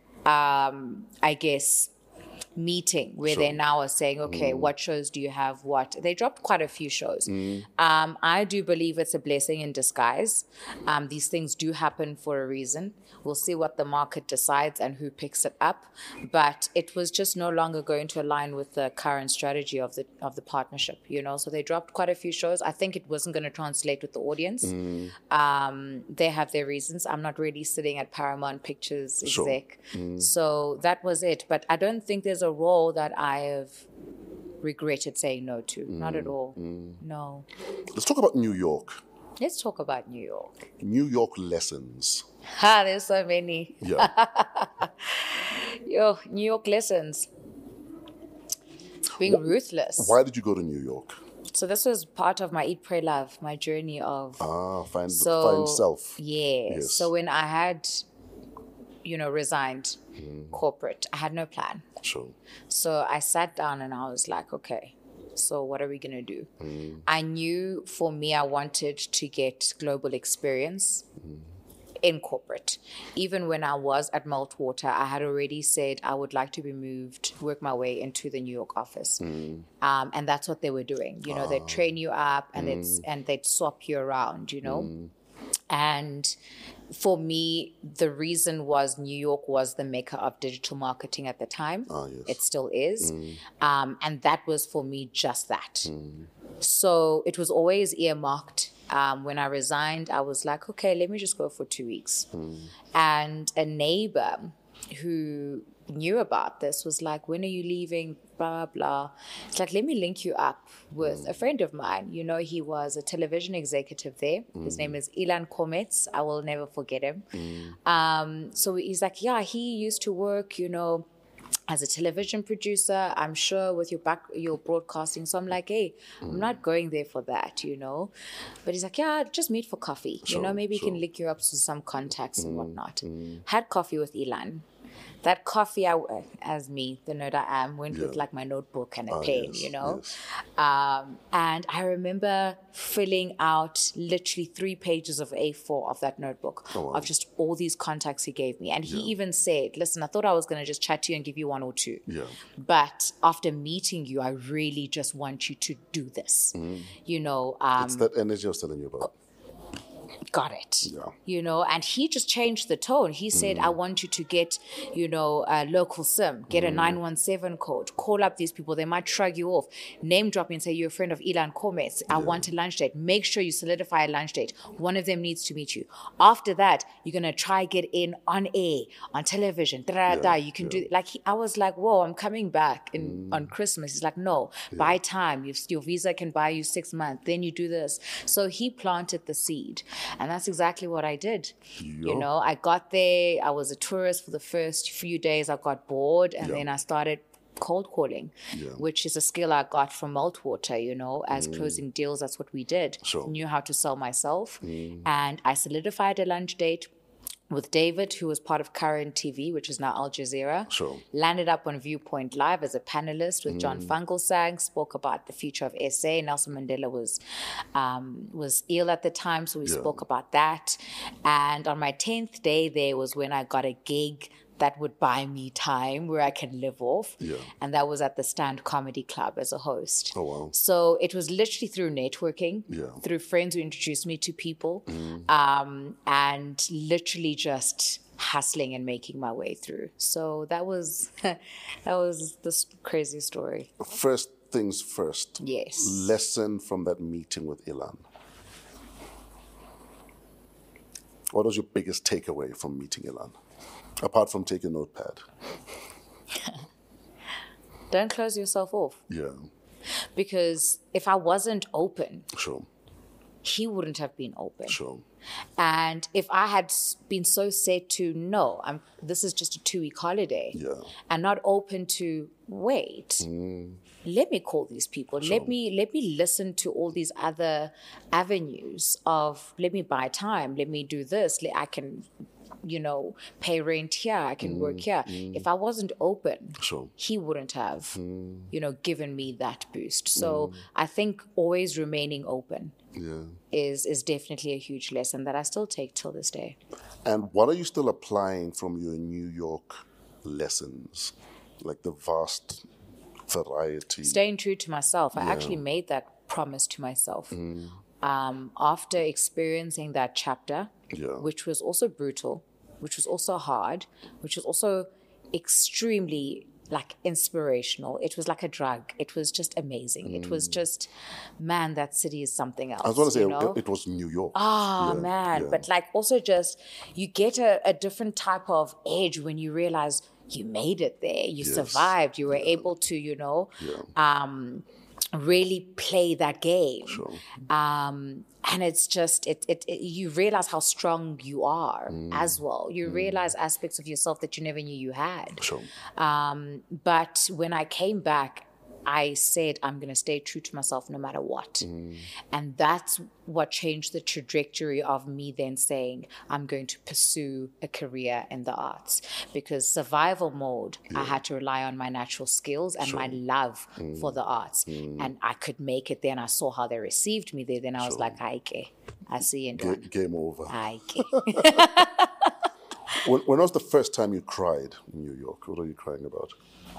S7: um, I guess, meeting where
S3: Sure.
S7: they now are saying, okay,
S3: Mm.
S7: what shows do you have? What they dropped quite a few shows.
S3: Mm.
S7: Um, I do believe it's a blessing in disguise. Um, these things do happen for a reason. We'll see what the market decides and who picks it up. But it was just no longer going to align with the current strategy of the of the partnership. You know, so they dropped quite a few shows. I think it wasn't going to translate with the audience.
S3: Mm.
S7: Um, they have their reasons. I'm not really sitting at Paramount Pictures
S3: Sure.
S7: exec.
S3: Mm.
S7: So that was it. But I don't think there's a role that I have regretted saying no to. Not at all. No.
S3: Let's talk about New York.
S7: Let's talk about New York.
S3: New York lessons.
S7: Ha, there's so many.
S3: Yeah.
S7: Yo, New York lessons. Being ruthless.
S3: Why did you go to New York?
S7: So this was part of my Eat, Pray, Love, my journey of
S3: Ah, find
S7: so,
S3: find self.
S7: Yes.
S3: Yes.
S7: So when I had, you know, resigned
S3: Mm.
S7: corporate, I had no plan.
S3: Sure.
S7: So I sat down and I was like, okay, so what are we going to do?
S3: Mm.
S7: I knew for me, I wanted to get global experience in corporate. Even when I was at Meltwater, I had already said I would like to be moved, work my way into the New York office.
S3: Mm.
S7: Um, and that's what they were doing. You know,
S3: Ah.
S7: they'd train you up and,
S3: Mm.
S7: it's, and they'd swap you around, you know.
S3: Mm.
S7: And for me, the reason was New York was the maker of digital marketing at the time.
S3: Ah, yes.
S7: It still is.
S3: Mm.
S7: Um, and that was for me just that.
S3: Mm.
S7: So it was always earmarked. Um, when I resigned, I was like, okay, let me just go for two weeks.
S3: Mm.
S7: And a neighbor who knew about this was like, when are you leaving? Blah, blah, blah. It's like, let me link you up with a friend of mine. You know, he was a television executive there. His
S3: Mm.
S7: name is Ilan Komets. I will never forget him.
S3: Mm.
S7: Um, so he's like, yeah, he used to work, you know, as a television producer, I'm sure with your back, your broadcasting. So I'm like, hey,
S3: Mm.
S7: I'm not going there for that, you know. But he's like, yeah, just meet for coffee.
S3: Sure,
S7: you know, maybe he
S3: sure.
S7: can link you up to some contacts and
S3: Mm,
S7: whatnot.
S3: mm.
S7: Had coffee with Ilan. That coffee, I, as me, the nerd I am, went with
S3: Yeah.
S7: like my notebook and a
S3: Ah,
S7: pen,
S3: yes,
S7: you know.
S3: yes.
S7: Um, and I remember filling out literally three pages of A four of that notebook
S3: Oh, wow.
S7: of just all these contacts he gave me. And he
S3: Yeah.
S7: even said, listen, I thought I was going to just chat to you and give you one or two.
S3: Yeah.
S7: But after meeting you, I really just want you to do this.
S3: Mm.
S7: You know, um,
S3: It's that energy I was telling you about.
S7: got it.
S3: Yeah.
S7: You know, and he just changed the tone. He said,
S3: Mm.
S7: I want you to get, you know, a local SIM, get a
S3: Mm.
S7: nine one seven code, call up these people. They might shrug you off, name drop you and say, you're a friend of Ilan Komes. I want a lunch date. Make sure you solidify a lunch date. One of them needs to meet you. After that, you're going to try get in on air, on television. Da, da, da. You can do, like, he, I was like, whoa, I'm coming back in, on Christmas. He's like, no, buy time. You've, your visa can buy you six months. Then you do this. So he planted the seed. And that's exactly what I did. You know, I got there. I was a tourist for the first few days. I got bored. And
S3: Yeah.
S7: then I started cold calling,
S3: Yeah.
S7: which is a skill I got from Meltwater, you know, as closing deals. That's what we did.
S3: Sure.
S7: Knew how to sell myself. And I solidified a lunch date with David, who was part of Current T V, which is now Al Jazeera.
S3: Sure.
S7: Landed up on Viewpoint Live as a panelist with John Fungelsang, spoke about the future of S A. Nelson Mandela was um, was ill at the time, so we
S3: Yeah.
S7: spoke about that. And on my tenth day there was when I got a gig that would buy me time where I can live off.
S3: Yeah.
S7: And that was at the Stand Comedy Club as a host.
S3: Oh, wow.
S7: So it was literally through networking,
S3: Yeah.
S7: through friends who introduced me to people, um, and literally just hustling and making my way through. So that was that was the s- crazy story.
S3: First things first.
S7: Yes.
S3: Lesson from that meeting with Ilan. What was your biggest takeaway from meeting Ilan? Apart from taking a notepad.
S7: Don't close yourself off,
S3: Yeah,
S7: because if I wasn't open,
S3: sure,
S7: he wouldn't have been open.
S3: sure.
S7: And if I had s- been so set to no, I'm this is just a two-week holiday,
S3: Yeah.
S7: and not open to wait, let me call these people. Let me let me listen to all these other avenues of let me buy time. Let me do this. Let, I can, you know, pay rent here. I can work here. If I wasn't open,
S3: Sure.
S7: he wouldn't have, you know, given me that boost. So I think always remaining open
S3: Yeah.
S7: is is definitely a huge lesson that I still take till this day.
S3: And what are you still applying from your New York lessons? Like the vast variety.
S7: Staying true to myself. I actually made that promise to myself. Um, after experiencing that chapter,
S3: Yeah.
S7: which was also brutal, which was also hard, which was also extremely like inspirational. It was like a drug. It was just amazing. It was just, man, that city is something else.
S3: I was going to say
S7: you know?
S3: it, it was New York.
S7: Ah,
S3: Yeah,
S7: man.
S3: yeah.
S7: But like also just, you get a, a different type of edge when you realize you made it there. You
S3: Yes.
S7: survived. You were able to, you know, um, really play that game.
S3: Sure.
S7: Um, and it's just, it, it, it, you realize how strong you are as well. You realize aspects of yourself that you never knew you had.
S3: Sure.
S7: Um, but when I came back, I said, I'm going to stay true to myself no matter what. And that's what changed the trajectory of me then saying, I'm going to pursue a career in the arts. Because survival mode, I had to rely on my natural skills and my love for the arts. And I could make it there. And I saw how they received me there. Then I was like, Aike, I see you.
S3: Ga- game over.
S7: Aike.
S3: When, when was the first time you cried in New York? What are you crying about?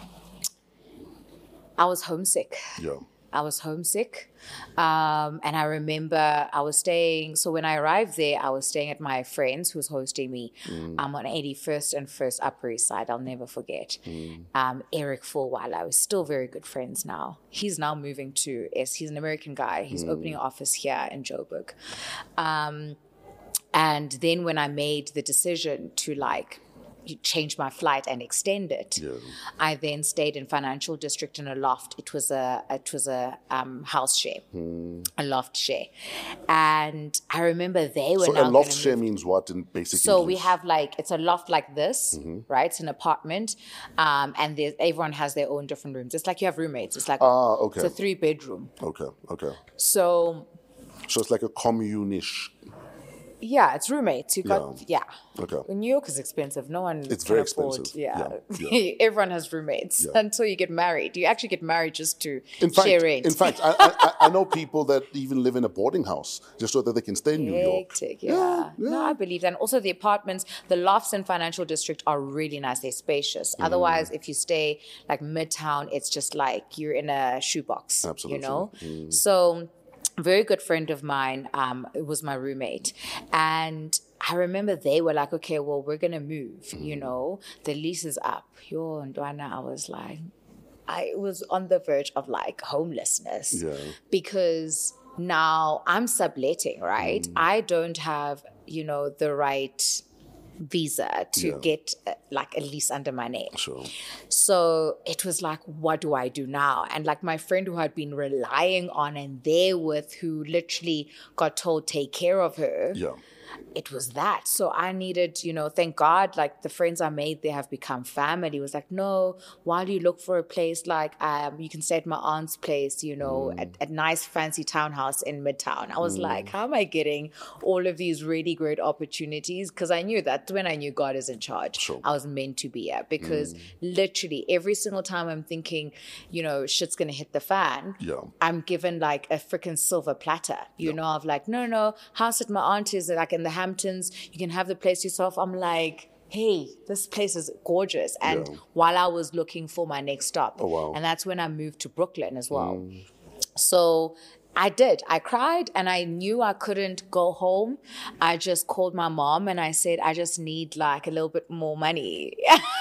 S7: I was homesick.
S3: Yeah.
S7: I was homesick. Um, and I remember I was staying, so when I arrived there, I was staying at my friend's who was hosting me um, on eighty-first and first Upper East Side. I'll never forget. Um, Eric Fulweiler. We're still very good friends now. He's now moving to, S. he's an American guy. He's opening an office here in Joburg. Um, and then when I made the decision to like, change my flight and extend it.
S3: Yeah.
S7: I then stayed in Financial District in a loft. It was a it was a um, house share, a loft share, and I remember they were
S3: So
S7: now
S3: a loft
S7: gonna
S3: share
S7: move.
S3: means what in basic
S7: So we
S3: English?
S7: have like it's a loft like this, right? It's an apartment, um, and there's, everyone has their own different rooms. It's like you have roommates. It's like
S3: Ah, okay.
S7: it's a three bedroom.
S3: Okay, okay.
S7: So
S3: So it's like a commune-ish.
S7: yeah, it's roommates. You got yeah.
S3: Okay.
S7: New York is expensive. No one
S3: It's
S7: can
S3: very
S7: afford.
S3: expensive.
S7: Yeah,
S3: Yeah, yeah.
S7: everyone has roommates
S3: Yeah.
S7: until you get married. You actually get married just to
S3: In fact,
S7: share rent.
S3: in fact, I, I, I know people that even live in a boarding house just so that they can stay in New York.
S7: Hectic, yeah. No, I believe that. And also the apartments, the lofts in Financial District are really nice. They're spacious.
S3: Mm.
S7: Otherwise, if you stay like Midtown, it's just like you're in a shoebox.
S3: Absolutely.
S7: You know. So a very good friend of mine, um, it was my roommate. And I remember they were like, okay, well, we're going to move, you know, the lease is up. Yo, and I was like, I was on the verge of like homelessness
S3: Yeah.
S7: because now I'm subletting, right?
S3: Mm.
S7: I don't have, you know, the right visa to
S3: Yeah.
S7: get uh, like a lease under my name.
S3: Sure.
S7: So it was like, what do I do now? And like my friend who I'd been relying on and there with, who literally got told, take care of her.
S3: Yeah.
S7: It was that. So I needed, you know, thank God, like the friends I made, they have become family. It was like, no, while you look for a place, like um, you can stay at my aunt's place, you know,
S3: Mm.
S7: at a nice fancy townhouse in Midtown. I was mm. like, how am I getting all of these really great opportunities? Because I knew that when I knew God is in charge,
S3: Sure.
S7: I was meant to be here. Because mm. literally every single time I'm thinking, you know, shit's going to hit the fan,
S3: Yeah.
S7: I'm given like a freaking silver platter, you
S3: Yeah.
S7: know, of like, no, no, house at my auntie's, like in the Hamptons, you can have the place yourself. I'm like, hey, this place is gorgeous. And
S3: Yeah.
S7: while I was looking for my next stop,
S3: Oh, wow.
S7: and that's when I moved to Brooklyn as well. Mm. So I did. I cried and I knew I couldn't go home. I just called my mom and I said, I just need like a little bit more money.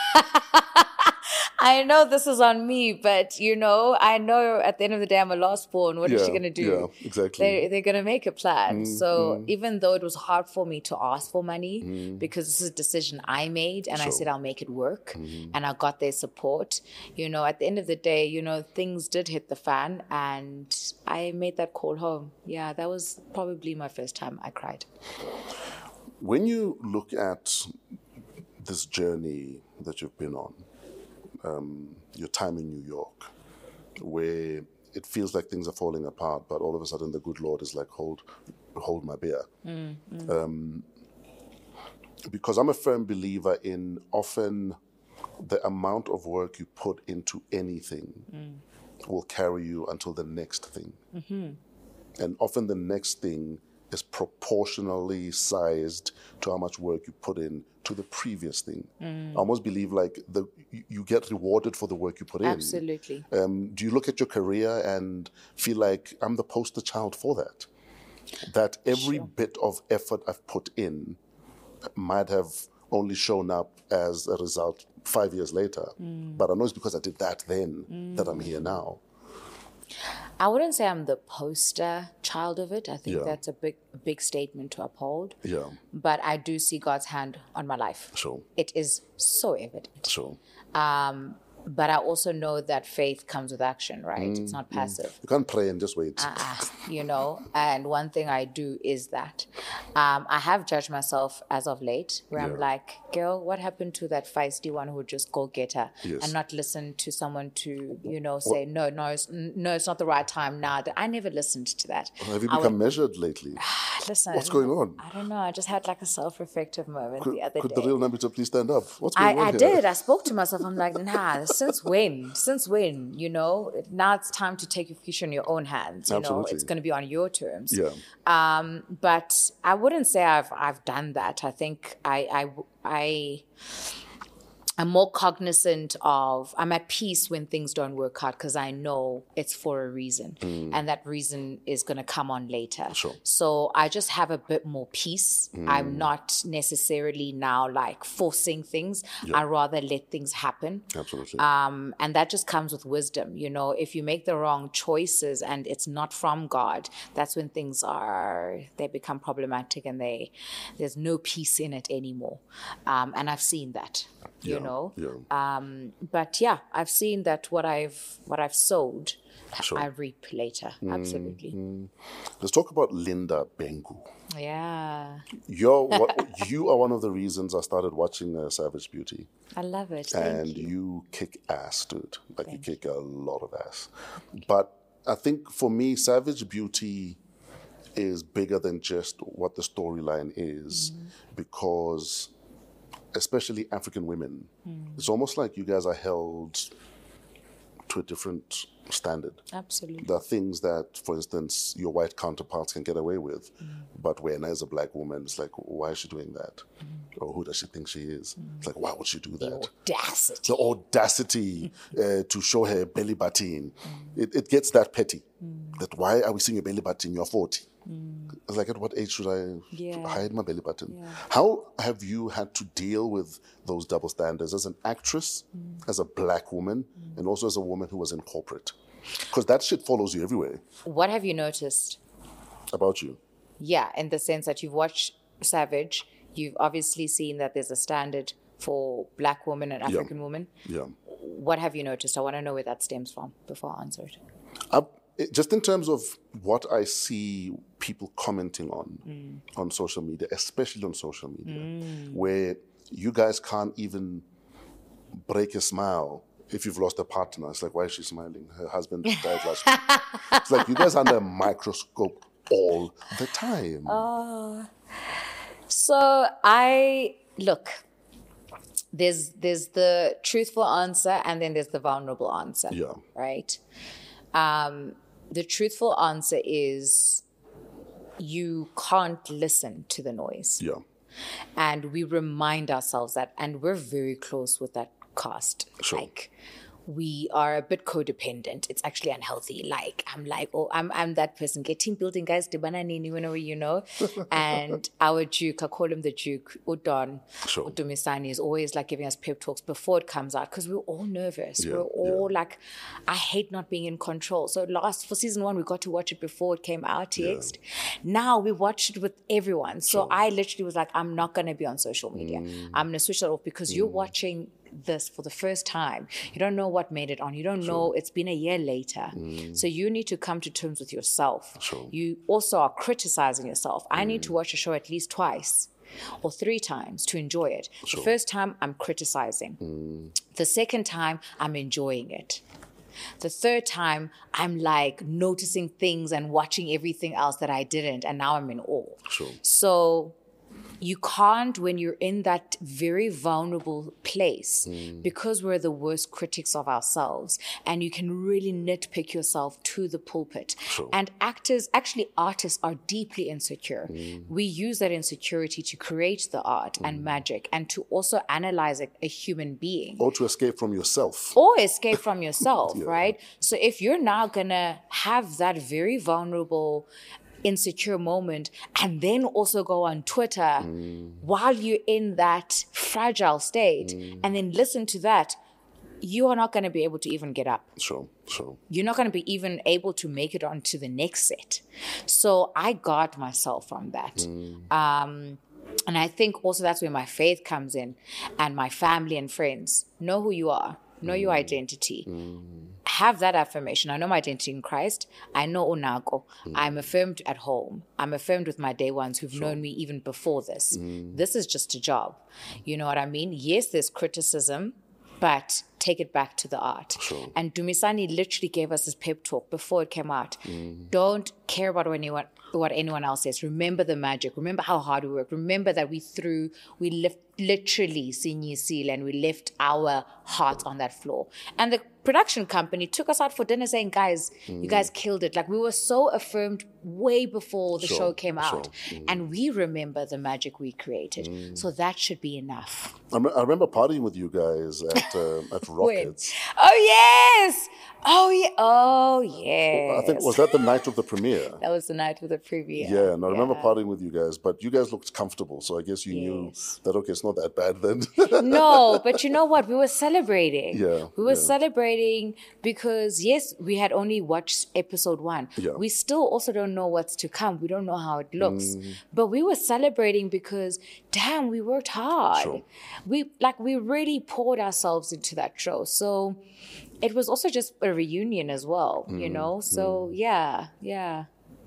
S7: I know this is on me, but, you know, I know at the end of the day, I'm a lost born. What
S3: yeah,
S7: is she going to do?
S3: Yeah, exactly.
S7: They, they're going to make a plan.
S3: Mm,
S7: so
S3: mm.
S7: even though it was hard for me to ask for money,
S3: Mm.
S7: because this is a decision I made, and
S3: Sure.
S7: I said, I'll make it work.
S3: Mm.
S7: And I got their support. You know, at the end of the day, you know, things did hit the fan, and I made that call home. Yeah, that was probably my first time I cried.
S3: When you look at this journey that you've been on, um, your time in New York, where it feels like things are falling apart, but all of a sudden the good Lord is like, hold, hold my beer.
S7: Mm, mm.
S3: Um, because I'm a firm believer in often the amount of work you put into anything mm. will carry you until the next thing.
S7: Mm-hmm.
S3: And often the next thing is proportionally sized to how much work you put in to the previous thing. Mm. I almost believe like the you get rewarded for the work you put in.
S7: Absolutely.
S3: Um, do you look at your career and feel like I'm the poster child for that? That every sure. bit of effort I've put in might have only shown up as a result five years later. Mm. But I know it's because I did that then mm. that I'm here now.
S7: I wouldn't say I'm the poster child of it. I think
S3: yeah.
S7: that's a big, a big statement to uphold.
S3: Yeah.
S7: But I do see God's hand on my life.
S3: Sure.
S7: It is so evident.
S3: Sure.
S7: Um, but I also know that faith comes with action, right? Mm, it's not passive.
S3: Mm. You can't pray and just wait.
S7: Uh-uh, you know, and one thing I do is that um, I have judged myself as of late, where yeah. I'm like, girl, what happened to that feisty one who would just go get her
S3: yes.
S7: and not listen to someone to, you know, say, what? no, no, it's, no, it's not the right time now. I never listened to that.
S3: Have you become would, measured lately?
S7: Listen.
S3: What's going on?
S7: I don't know. I just had like a self-reflective moment
S3: could,
S7: the other
S3: could
S7: day.
S3: Could the real Nambitha please stand up? What's going
S7: I,
S3: on
S7: I
S3: here?
S7: did. I spoke to myself. I'm like, nah, since when? Since when? You know, now it's time to take your future in your own hands. You
S3: Absolutely.
S7: know, it's going to be on your terms.
S3: Yeah.
S7: Um, but I wouldn't say I've I've done that. I think I I I. I'm more cognizant of, I'm at peace when things don't work out because I know it's for a reason. Mm. And that reason is going to come on later.
S3: Sure.
S7: So I just have a bit more peace. Mm. I'm not necessarily now like forcing things. Yeah. I rather let things happen.
S3: Absolutely.
S7: Um, and that just comes with wisdom. You know, if you make the wrong choices and it's not from God, that's when things are, they become problematic and they, there's no peace in it anymore. Um, and I've seen that. You
S3: yeah,
S7: know,
S3: yeah.
S7: Um, but yeah, I've seen that what I've what I've sowed,
S3: sure.
S7: I reap later. Mm, Absolutely.
S3: Mm. Let's talk about Linda Bengu.
S7: Yeah,
S3: You're what, you are one of the reasons I started watching uh, Savage Beauty.
S7: I love it.
S3: And
S7: Thank you.
S3: you kick ass, dude. Like
S7: Thank
S3: you kick a lot of ass. But I think for me, Savage Beauty is bigger than just what the storyline is, mm. because especially African women, mm. it's almost like you guys are held to a different standard.
S7: Absolutely.
S3: There are things that, for instance, your white counterparts can get away with, mm. but when as a black woman, it's like, why is she doing that? Mm. Or who does she think she is? Mm. It's like, why would she do that?
S7: The audacity.
S3: The audacity uh, to show her belly button. Mm. It, it gets that petty. Mm. that why are we seeing your belly button? You're forty. Mm. I was like, at what age should I
S7: Yeah.
S3: hide my belly button?
S7: Yeah.
S3: How have you had to deal with those double standards as an actress,
S7: Mm.
S3: as a black woman, and also as a woman who was in corporate? Because that shit follows you everywhere
S7: What have you noticed?
S3: about you.
S7: Yeah, in the sense that you've watched Savage, you've obviously seen that there's a standard for black women and African women.
S3: Yeah.
S7: What have you noticed? I want to know where that stems from before I answer it.
S3: Uh, it- just in terms of what I see people commenting on
S7: Mm.
S3: on social media, especially on social media, where you guys can't even break a smile if you've lost a partner. It's like, why is she smiling? Her husband died last week. It's like, you guys are under a microscope all the time.
S7: So I look. There's there's the truthful answer and then there's the vulnerable answer.
S3: Yeah.
S7: Right. Um, the truthful answer is you can't listen to the noise.
S3: Yeah.
S7: And we remind ourselves that, and we're very close with that cast.
S3: Sure.
S7: Like, we are a bit codependent. It's actually unhealthy. Like, I'm like, oh, I'm I'm that person. Get team building, guys. Dibana nini, whenever you know. And our Duke, I call him the Duke, Udon,
S3: Sure.
S7: Udumisani, is always like giving us pep talks before it comes out because we're all nervous.
S3: Yeah,
S7: we're all like, I hate not being in control. So last for season one, we got to watch it before it came out. Text. Now we watched it with everyone. So I literally was like, I'm not gonna be on social media.
S3: Mm.
S7: I'm gonna switch that off because you're watching this for the first time. You don't know what made it on. You don't know it's been a year later. So you need to come to terms with yourself.
S3: Sure.
S7: You also are criticizing yourself. I need to watch a show at least twice or three times to enjoy it. The first time, I'm criticizing. The second time, I'm enjoying it. The third time, I'm like noticing things and watching everything else that I didn't, and now I'm in awe.
S3: Sure.
S7: So you can't, when you're in that very vulnerable place, because we're the worst critics of ourselves, and you can really nitpick yourself to the pulpit.
S3: Sure.
S7: And actors, actually artists, are deeply insecure. We use that insecurity to create the art and magic, and to also analyze a, a human being.
S3: Or to escape from yourself.
S7: Or escape from yourself, right? So if you're now gonna have that very vulnerable, insecure moment and then also go on Twitter mm. while you're in that fragile state mm. and then listen to that, you are not going to be able to even get up.
S3: Sure, sure.
S7: You're not going to be even able to make it onto the next set. So I guard myself from that. Mm. Um, and I think also that's where my faith comes in, and my family and friends. Know who you are. Know mm. your identity. Mm. Have that affirmation. I know my identity in Christ. I know Onako. Mm. I'm affirmed at home. I'm affirmed with my day ones who've sure. known me even before this. Mm. This is just a job. You know what I mean? Yes, there's criticism, but take it back to the art.
S3: Sure.
S7: And Dumisani literally gave us this pep talk before it came out. Mm. Don't care about what anyone, what anyone else says. Remember the magic. Remember how hard we worked. Remember that we threw, we lift, literally Sinyi Seal, and we left our hearts on that floor. And the production company took us out for dinner saying, guys, mm. you guys killed it. Like, we were so affirmed way before the
S3: sure.
S7: show came out.
S3: Sure. Mm.
S7: And we remember the magic we created. Mm. So that should be enough.
S3: I, me- I remember partying with you guys at uh, at Rockets.
S7: Oh, yes! Oh, yeah. Oh, yes.
S3: I think, was that the night of the premiere?
S7: That was the night of the premiere.
S3: Yeah, and I remember partying with you guys, but you guys looked comfortable, so I guess you yes. knew that, okay, it's not that bad then.
S7: No, but you know what? We were celebrating.
S3: Yeah.
S7: We were
S3: yeah.
S7: celebrating because, yes, we had only watched episode one.
S3: Yeah.
S7: We still also don't know what's to come. We don't know how it looks. Mm. But we were celebrating because, damn, we worked hard.
S3: Sure.
S7: We, like, we really poured ourselves into that show. So it was also just a reunion as well, mm. you know? So, mm. yeah, yeah.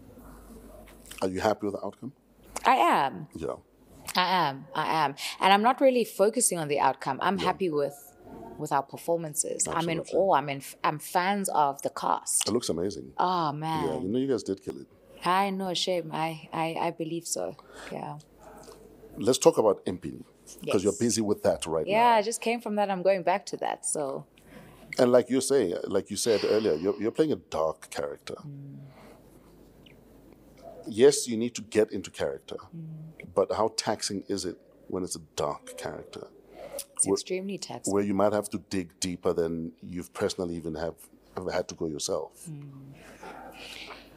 S3: Are you happy with the outcome?
S7: I am.
S3: Yeah.
S7: I am. I am. And I'm not really focusing on the outcome. I'm yeah. happy with with our performances.
S3: Absolutely.
S7: I'm in awe. I'm in, I'm fans of the cast.
S3: It looks amazing.
S7: Oh, man.
S3: Yeah, you know you guys did kill it.
S7: I know, shame. I, I, I believe so. Yeah.
S3: Let's talk about Mpini, because
S7: yes.
S3: you're busy with that right
S7: yeah,
S3: now.
S7: Yeah, I just came from that. I'm going back to that. So.
S3: And like you say, like you said earlier, you're, you're playing a dark character. Mm. Yes, you need to get into character, mm. but how taxing is it when it's a dark character?
S7: It's where, extremely taxing.
S3: Where you might have to dig deeper than you've personally even have ever had to go yourself. Mm.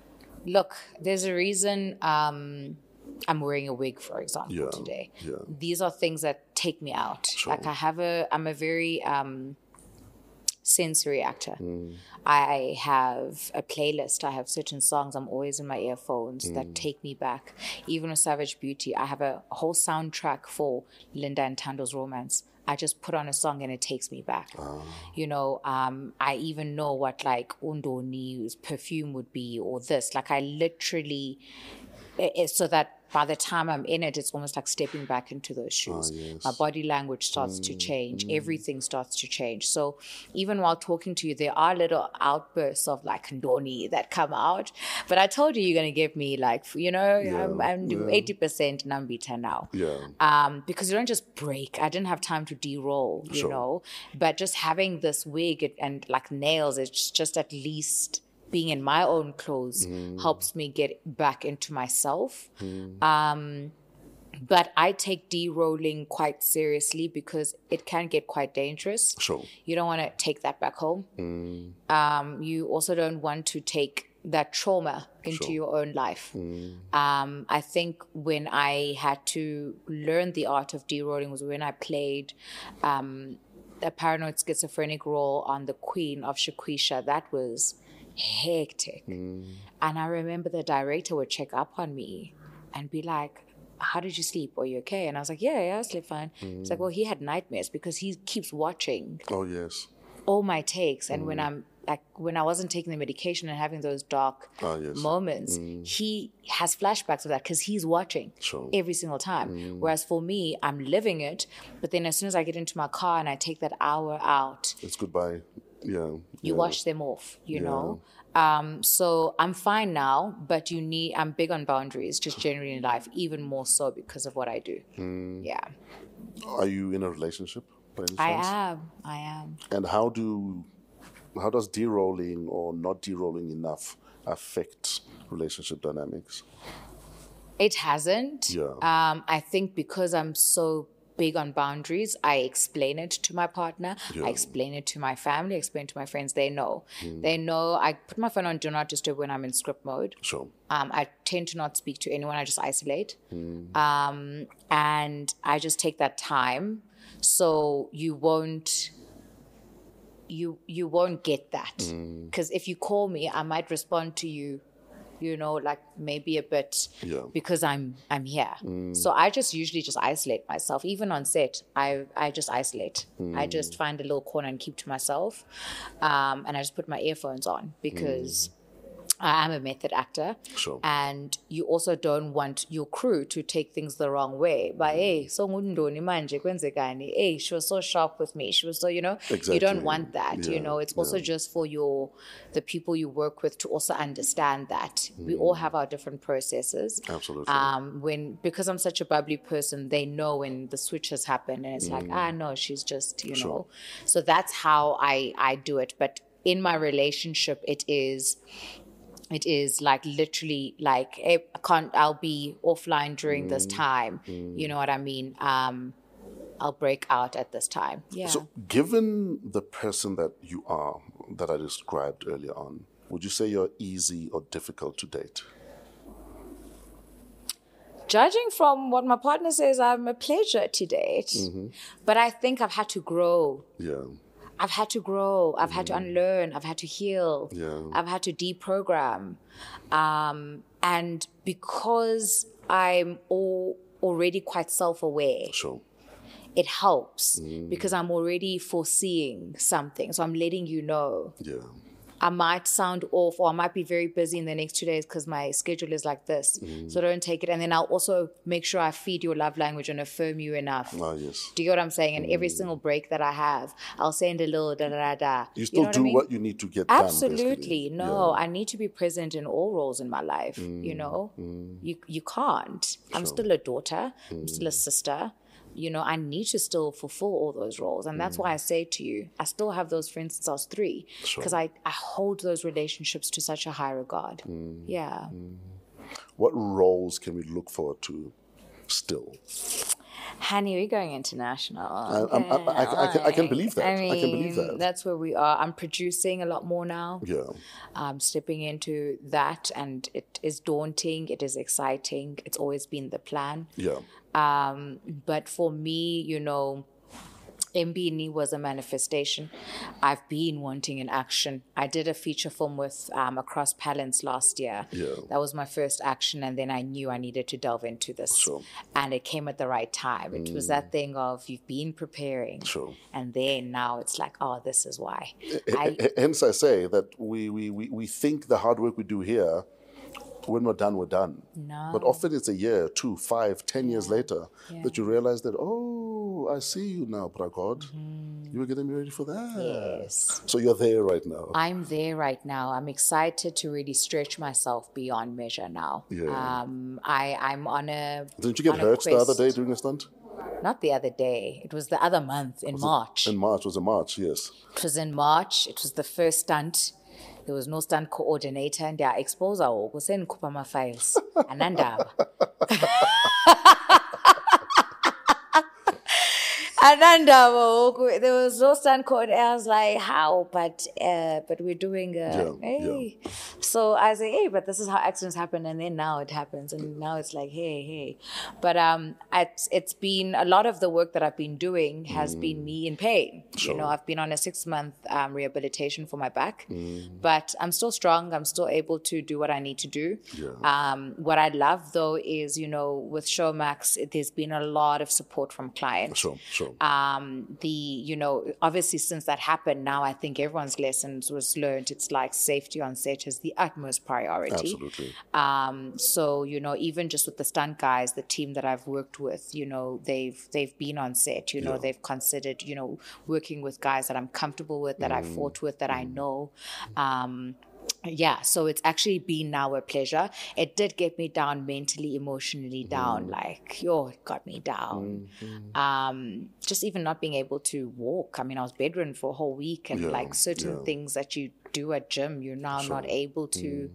S7: Look, there's a reason um, I'm wearing a wig, for example,
S3: Yeah,
S7: today.
S3: yeah.
S7: These are things that take me out.
S3: Sure.
S7: Like I have a, I'm a very um, sensory actor.
S3: Mm.
S7: I have a playlist. I have certain songs. I'm always in my earphones
S3: Mm.
S7: that take me back. Even with Savage Beauty, I have a whole soundtrack for Linda and Tando's romance. I just put on a song and it takes me back.
S3: Ah.
S7: You know, um, I even know what like Undoni's perfume would be or this. Like I literally, it, it- so that by the time I'm in it, it's almost like stepping back into those shoes.
S3: Ah, yes.
S7: My body language starts to change. Everything starts to change. So even while talking to you, there are little outbursts of like Ndoni that come out. But I told you you're going to give me like, you know,
S3: Yeah,
S7: I'm, I'm
S3: yeah.
S7: eighty percent Nambita now.
S3: Yeah.
S7: Um, because you don't just break. I didn't have time to de-roll, you
S3: Sure.
S7: know. But just having this wig and, and like nails, it's just at least being in my own clothes helps me get back into myself. Um, but I take de-rolling quite seriously because it can get quite dangerous.
S3: Sure.
S7: You don't want to take that back home. Um, you also don't want to take that trauma into
S3: Sure.
S7: your own life. Um, I think when I had to learn the art of de-rolling was when I played um, a paranoid schizophrenic role on the Queen of Shaquisha. That was hectic. And I remember the director would check up on me and be like, how did you sleep? Are you okay? And I was like, yeah, yeah, I sleep fine. He's like, well, he had nightmares because he keeps watching
S3: Oh, yes.
S7: all my takes. And when I'm like, when I wasn't taking the medication and having those dark
S3: Ah, yes.
S7: moments, he has flashbacks of that because he's watching
S3: Sure.
S7: every single time. Whereas for me, I'm living it. But then as soon as I get into my car and I take that hour out,
S3: It's goodbye. Yeah.
S7: you
S3: yeah.
S7: wash them off, you know? Um, so I'm fine now, but you need, I'm big on boundaries, just generally in life, even more so because of what I do. Yeah.
S3: Are you in a relationship by any
S7: I
S3: chance?
S7: am. I am.
S3: And how do how does de-rolling or not de-rolling enough affect relationship dynamics?
S7: It hasn't.
S3: Yeah.
S7: Um, I think because I'm so big on boundaries, I explain it to my partner.
S3: Yeah.
S7: I explain it to my family. I explain it to my friends. They know. They know. I put my phone on do not disturb when I'm in script mode.
S3: Sure.
S7: Um, I tend to not speak to anyone. I just isolate. Um, and I just take that time. So you won't, you you won't get that. Because if you call me, I might respond to you, you know, like maybe a bit
S3: Yeah.
S7: because I'm I'm here. So I just usually just isolate myself. Even on set, I I just isolate. I just find a little corner and keep to myself. Um, and I just put my earphones on because I am a method actor.
S3: Sure.
S7: And you also don't want your crew to take things the wrong way. By, hey, so ngundoni manje kwenzekani? Hey, she was so sharp with me. She was so, you know, you
S3: Exactly.
S7: don't want that.
S3: Yeah,
S7: You know, it's also
S3: yeah.
S7: just for your the people you work with to also understand that we all have our different processes.
S3: Absolutely.
S7: Um, when because I'm such a bubbly person, they know when the switch has happened, and it's like, ah, no, she's just, you
S3: Sure.
S7: know. So that's how I I do it. But in my relationship, it is. It is like literally like hey, I can't. I'll be offline during this time. You know what I mean? Um, I'll break out at this time. Yeah.
S3: So, given the person that you are, that I described earlier on, would you say you're easy or difficult to date?
S7: Judging from what my partner says, I'm a pleasure to date. But I think I've had to grow.
S3: Yeah.
S7: I've had to grow. I've had to unlearn. I've had to heal.
S3: Yeah.
S7: I've had to deprogram. Um, and because I'm all, already quite self-aware,
S3: Sure.
S7: it helps because I'm already foreseeing something. So I'm letting you know.
S3: Yeah.
S7: I might sound off or I might be very busy in the next two days because my schedule is like this. So don't take it. And then I'll also make sure I feed your love language and affirm you enough.
S3: Ah, yes.
S7: Do you get what I'm saying? And every single break that I have, I'll send a little da da da da.
S3: You still
S7: know what
S3: do
S7: I mean?
S3: what you need to get done.
S7: Absolutely.
S3: basically.
S7: No,
S3: Yeah.
S7: I need to be present in all roles in my life. You know, you you can't. I'm still a daughter. I'm still a sister. You know, I need to still fulfill all those roles. And that's why I say to you, I still have those friends since I was three. Because I, I hold those relationships to such a high regard. Yeah.
S3: What roles can we look forward to still?
S7: Honey, we're going international.
S3: I, I'm- I, I, I, can, I can believe that.
S7: I
S3: I,
S7: mean,
S3: can believe that.
S7: that's where we are. I'm producing a lot more now.
S3: Yeah.
S7: Um, stepping into that, and it is daunting. It is exciting. It's always been the plan.
S3: Yeah.
S7: Um, but for me, you know, Mbini was a manifestation. I've been wanting an action. I did a feature film with um, Across Palance last year.
S3: Yeah.
S7: That was my first action, and then I knew I needed to delve into this.
S3: Sure.
S7: And it came at the right time. It was that thing of you've been preparing.
S3: Sure.
S7: And then now it's like, oh, this is why. I,
S3: H- Hence, I say that we, we, we, we think the hard work we do here, when we're done, we're done.
S7: No.
S3: But often it's a year, two, five, ten years later
S7: Yeah.
S3: that you realize that, oh, I see you now, Pragod.
S7: Mm-hmm.
S3: You were getting me ready for that.
S7: Yes.
S3: So you're there right now.
S7: I'm there right now. I'm excited to really stretch myself beyond measure now.
S3: Yeah.
S7: Um, I, I'm on a
S3: Didn't you get
S7: on a
S3: hurt the other
S7: quest.
S3: day doing a stunt?
S7: Not the other day. It was the other month in March.
S3: In March, was a March, yes.
S7: It was in March. It was the first stunt. There was no stunt coordinator, and they are exposed. Kuseni khupha ama files. Anandaba. Anandaba. There was no stunt coordinator. I was like, how? But uh, but we're doing. Uh,
S3: Yeah,
S7: hey. So I say, hey, but this is how accidents happen, and then now it happens, and now it's like, hey, hey. But um, it's it's been a lot of the work that I've been doing has been me in pain. You know, I've been on a six month um, rehabilitation for my back, but I'm still strong. I'm still able to do what I need to do. Um, what I love though is, you know, with Showmax, it, there's been a lot of support from clients.
S3: Sure, sure.
S7: Um, the, you know, obviously since that happened, now I think everyone's lessons was learned. It's like safety on set is the utmost priority.
S3: Absolutely.
S7: Um, so, you know, even just with the stunt guys, the team that I've worked with, you know, they've they've been on set, you know,
S3: Yeah.
S7: they've considered, you know, working with guys that I'm comfortable with, that I fought with, that I know. Um, yeah, so it's actually been now a pleasure. It did get me down mentally, emotionally down. Like, yo, it got me down. Um, just even not being able to walk. I mean, I was bedridden for a whole week, and
S3: Yeah,
S7: like certain
S3: yeah.
S7: things that you do at gym, you're now not able to,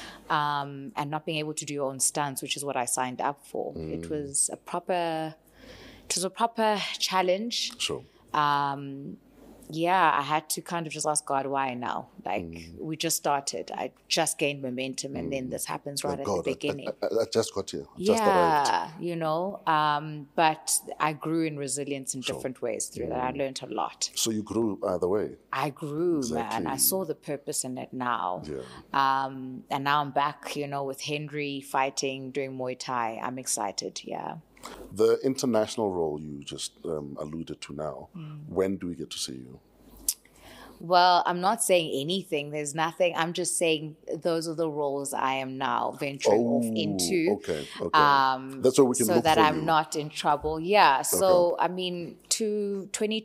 S7: um, and not being able to do your own stunts, which is what I signed up for. It was a proper, it was a proper challenge.
S3: Sure.
S7: Um, yeah, I had to kind of just ask God why now. Like, we just started. I just gained momentum, and then this happens right
S3: Thank
S7: at
S3: God,
S7: the
S3: I-
S7: beginning.
S3: I, I, I just got here. I just arrived.
S7: Yeah, you know, um, but I grew in resilience in different ways through that. I learned a lot.
S3: So you grew either way.
S7: I grew, man.
S3: Exactly.
S7: I saw the purpose in it now.
S3: Yeah.
S7: Um, and now I'm back, you know, with Henry fighting, doing Muay Thai. I'm excited, yeah.
S3: The international role you just um, alluded to now,
S7: Mm.
S3: when do we get to see you?
S7: Well, I'm not saying anything. There's nothing. I'm just saying those are the roles I am now venturing off into.
S3: Okay, okay.
S7: Um,
S3: That's where we can
S7: so
S3: look
S7: that
S3: for
S7: I'm
S3: you.
S7: not in trouble. Yeah. So, I mean, to twenty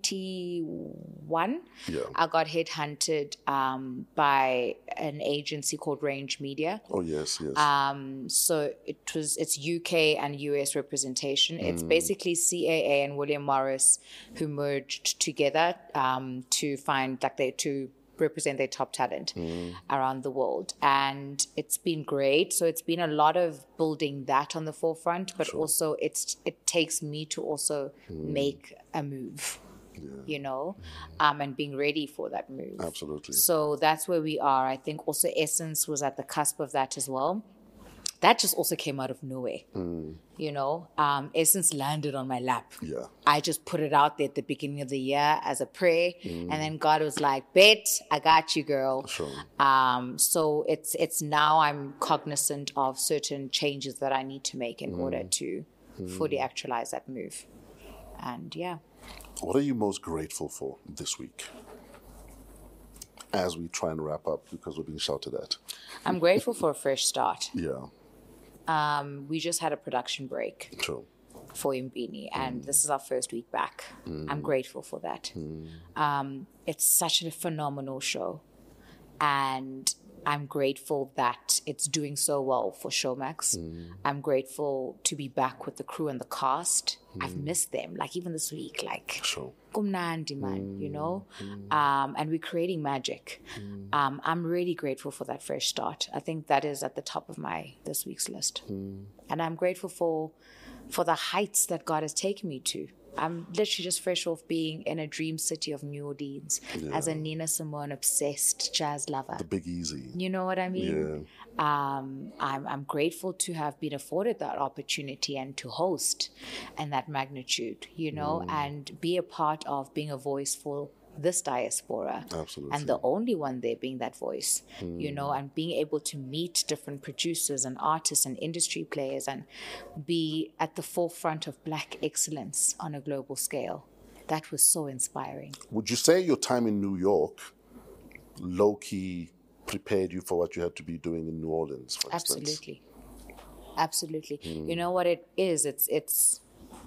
S7: twenty-one,
S3: Yeah.
S7: I got headhunted um, by an agency called Range Media.
S3: Oh, yes, yes.
S7: Um, so it was it's U K and U S representation. It's basically C A A and William Morris who merged together um, to find like they to represent their top talent around the world, and it's been great. So it's been a lot of building that on the forefront, but also it's it takes me to also make a move. You know, um, and being ready for that move.
S3: Absolutely.
S7: So that's where we are. I think also Essence was at the cusp of that as well. That just also came out of nowhere. You know, um, Essence landed on my lap.
S3: Yeah.
S7: I just put it out there at the beginning of the year as a prayer, and then God was like, "Bet, I got you, girl."
S3: Sure.
S7: Um, so it's it's now I'm cognizant of certain changes that I need to make in order to fully actualize that move. And yeah.
S3: What are you most grateful for this week? As we try and wrap up, because we're being shouted at.
S7: I'm grateful for a fresh start.
S3: Yeah,
S7: Um, we just had a production break
S3: true.
S7: for Mbini, and this is our first week back. I'm grateful for that. Um, it's such a phenomenal show, and I'm grateful that it's doing so well for Showmax. I'm grateful to be back with the crew and the cast. I've missed them, like even this week, like
S3: Sure.
S7: kumnandi man, you know, um, and we're creating magic. Um, I'm really grateful for that fresh start. I think that is at the top of my this week's list, and I'm grateful for for the heights that God has taken me to. I'm literally just fresh off being in a dream city of New Orleans
S3: Yeah.
S7: as a Nina Simone obsessed jazz lover.
S3: The Big Easy.
S7: You know what I mean? Um, I'm, I'm grateful to have been afforded that opportunity and to host in that magnitude, you know,
S3: Mm.
S7: and be a part of being a voice for this diaspora.
S3: Absolutely.
S7: And the only one there being that voice, you know, and being able to meet different producers and artists and industry players and be at the forefront of Black excellence on a global scale. That was so inspiring.
S3: Would you say your time in New York low-key prepared you for what you had to be doing in New Orleans, for instance?
S7: Absolutely. Absolutely. You know what it is? It's, it's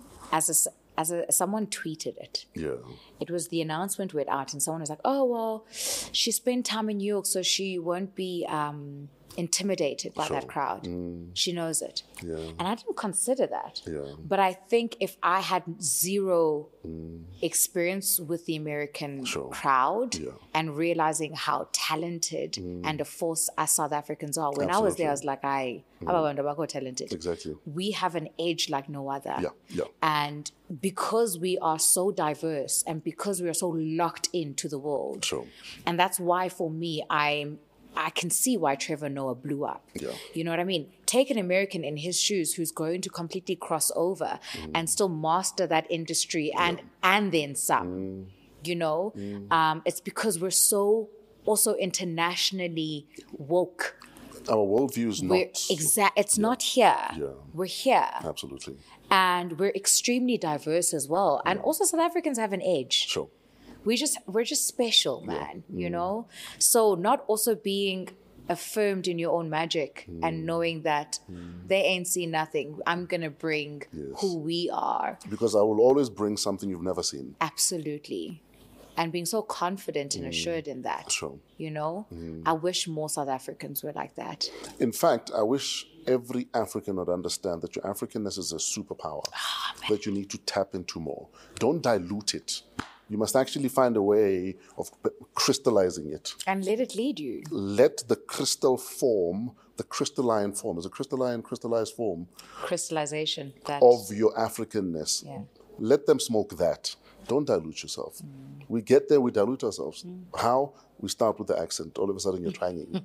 S7: as a, as a, someone tweeted it.
S3: Yeah.
S7: It was the announcement went out and someone was like, oh, well, she spent time in New York, so she won't be um, intimidated by
S3: Sure.
S7: that crowd.
S3: Mm.
S7: She knows it.
S3: Yeah.
S7: And I didn't consider that.
S3: Yeah.
S7: But I think if I had zero experience with the American
S3: Sure.
S7: crowd
S3: Yeah.
S7: and realizing how talented and a force us South Africans are, when I was there, I was like, I, I'm talented.
S3: Exactly.
S7: We have an edge like no other.
S3: Yeah, yeah.
S7: And because we are so diverse and because we are so locked into the world,
S3: Sure.
S7: and that's why for me, I'm I can see why Trevor Noah blew up.
S3: Yeah.
S7: You know what I mean? Take an American in his shoes who's going to completely cross over and still master that industry and and then some. You know, um, it's because we're so also internationally woke.
S3: Our worldview is
S7: We're
S3: not...
S7: exact. It's not here.
S3: Yeah.
S7: We're here,
S3: Absolutely.
S7: and we're extremely diverse as well. And also, South Africans have an edge.
S3: Sure.
S7: We just we're just special, man. You know, so not also being affirmed in your own magic and knowing that they ain't seen nothing. I'm gonna bring
S3: Yes.
S7: who we are.
S3: Because I will always bring something you've never seen.
S7: Absolutely. And being so confident and assured in that.
S3: Sure.
S7: You know? I wish more South Africans were like that.
S3: In fact, I wish every African would understand that your Africanness is a superpower that you need to tap into more. Don't dilute it. You must actually find a way of crystallizing it.
S7: And let it lead you.
S3: Let the crystal form, the crystalline form, is a crystalline, crystallized form
S7: Crystallization. That
S3: of your Africanness.
S7: Yeah.
S3: Let them smoke that. Don't dilute yourself. We get there, we dilute ourselves. How? We start with the accent. All of a sudden, you're twanging.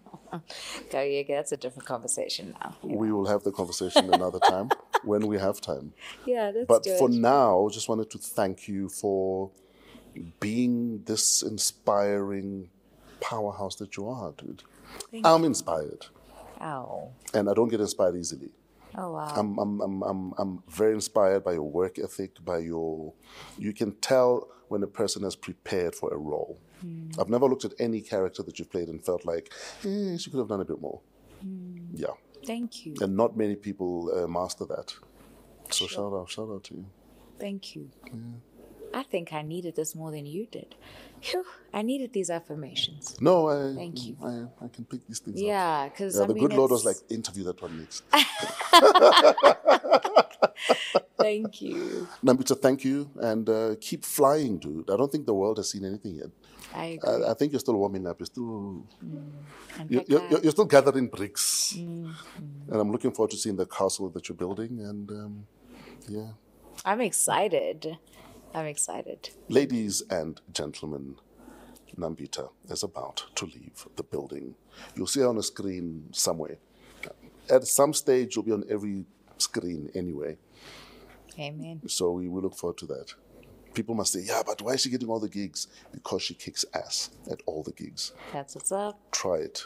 S7: Go, yeah, that's a different conversation now.
S3: We will have the conversation another time when we have time.
S7: Yeah, that's
S3: But
S7: good.
S3: for now, just wanted to thank you for being this inspiring powerhouse that you are, dude. I'm inspired.
S7: Oh.
S3: And I don't get inspired easily.
S7: Oh, wow.
S3: I'm, I'm, I'm, I'm, I'm very inspired by your work ethic, by your... You can tell when a person has prepared for a role.
S7: Mm.
S3: I've never looked at any character that you've played and felt like, eh, she could have done a bit more.
S7: Mm.
S3: Yeah.
S7: Thank you.
S3: And not many people uh, master that. So shout out, shout out to you.
S7: Thank you. I think I needed this more than you did. Phew, I needed these affirmations.
S3: No, I,
S7: Thank you.
S3: I, I can pick these things up.
S7: Yeah, because
S3: Yeah,
S7: I
S3: the
S7: mean,
S3: good Lord was like,
S7: it's-
S3: interview that one next.
S7: Thank you.
S3: Nambita, thank you. And uh, keep flying, dude. I don't think the world has seen anything yet.
S7: I agree.
S3: I, I think you're still warming up. You're still,
S7: And
S3: you're,
S7: Pekka,
S3: you're, you're still gathering bricks.
S7: Mm,
S3: And I'm looking forward to seeing the castle that you're building. And um, yeah.
S7: I'm excited. I'm excited.
S3: Ladies and gentlemen, Nambita is about to leave the building. You'll see her on a screen somewhere. At some stage, you'll be on every screen anyway.
S7: Amen.
S3: So we will look forward to that. People must say, yeah, but why is she getting all the gigs? Because she kicks ass at all the gigs.
S7: That's what's up.
S3: Try it.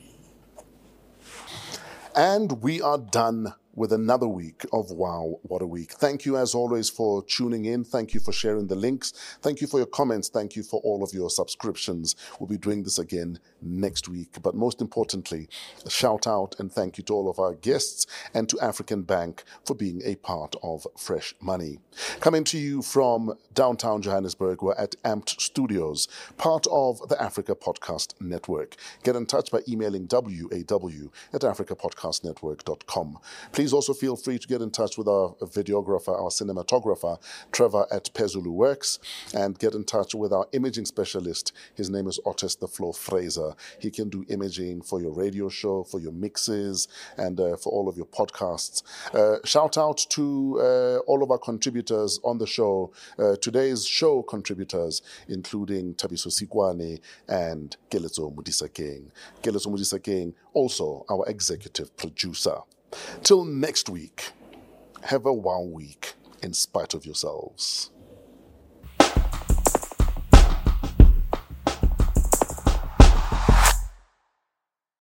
S3: And we are done with another week of Wow, What a Week. Thank you, as always, for tuning in. Thank you for sharing the links. Thank you for your comments. Thank you for all of your subscriptions. We'll be doing this again next week. But most importantly, a shout out and thank you to all of our guests and to African Bank for being a part of Fresh Money. Coming to you from downtown Johannesburg, we're at Amped Studios, part of the Africa Podcast Network. Get in touch by emailing W A W at africa podcast network dot com. Please Please also feel free to get in touch with our videographer, our cinematographer, Trevor at Pezulu Works, and get in touch with our imaging specialist. His name is Otis the Floor Fraser. He can do imaging for your radio show, for your mixes, and uh, for all of your podcasts. Uh, shout out to uh, all of our contributors on the show. Uh, today's show contributors, including Tabiso Sikwane and Keletso Mudisa-King. Keletso Mudisa-King, also our executive producer. Till next week, have a wow week in spite of yourselves.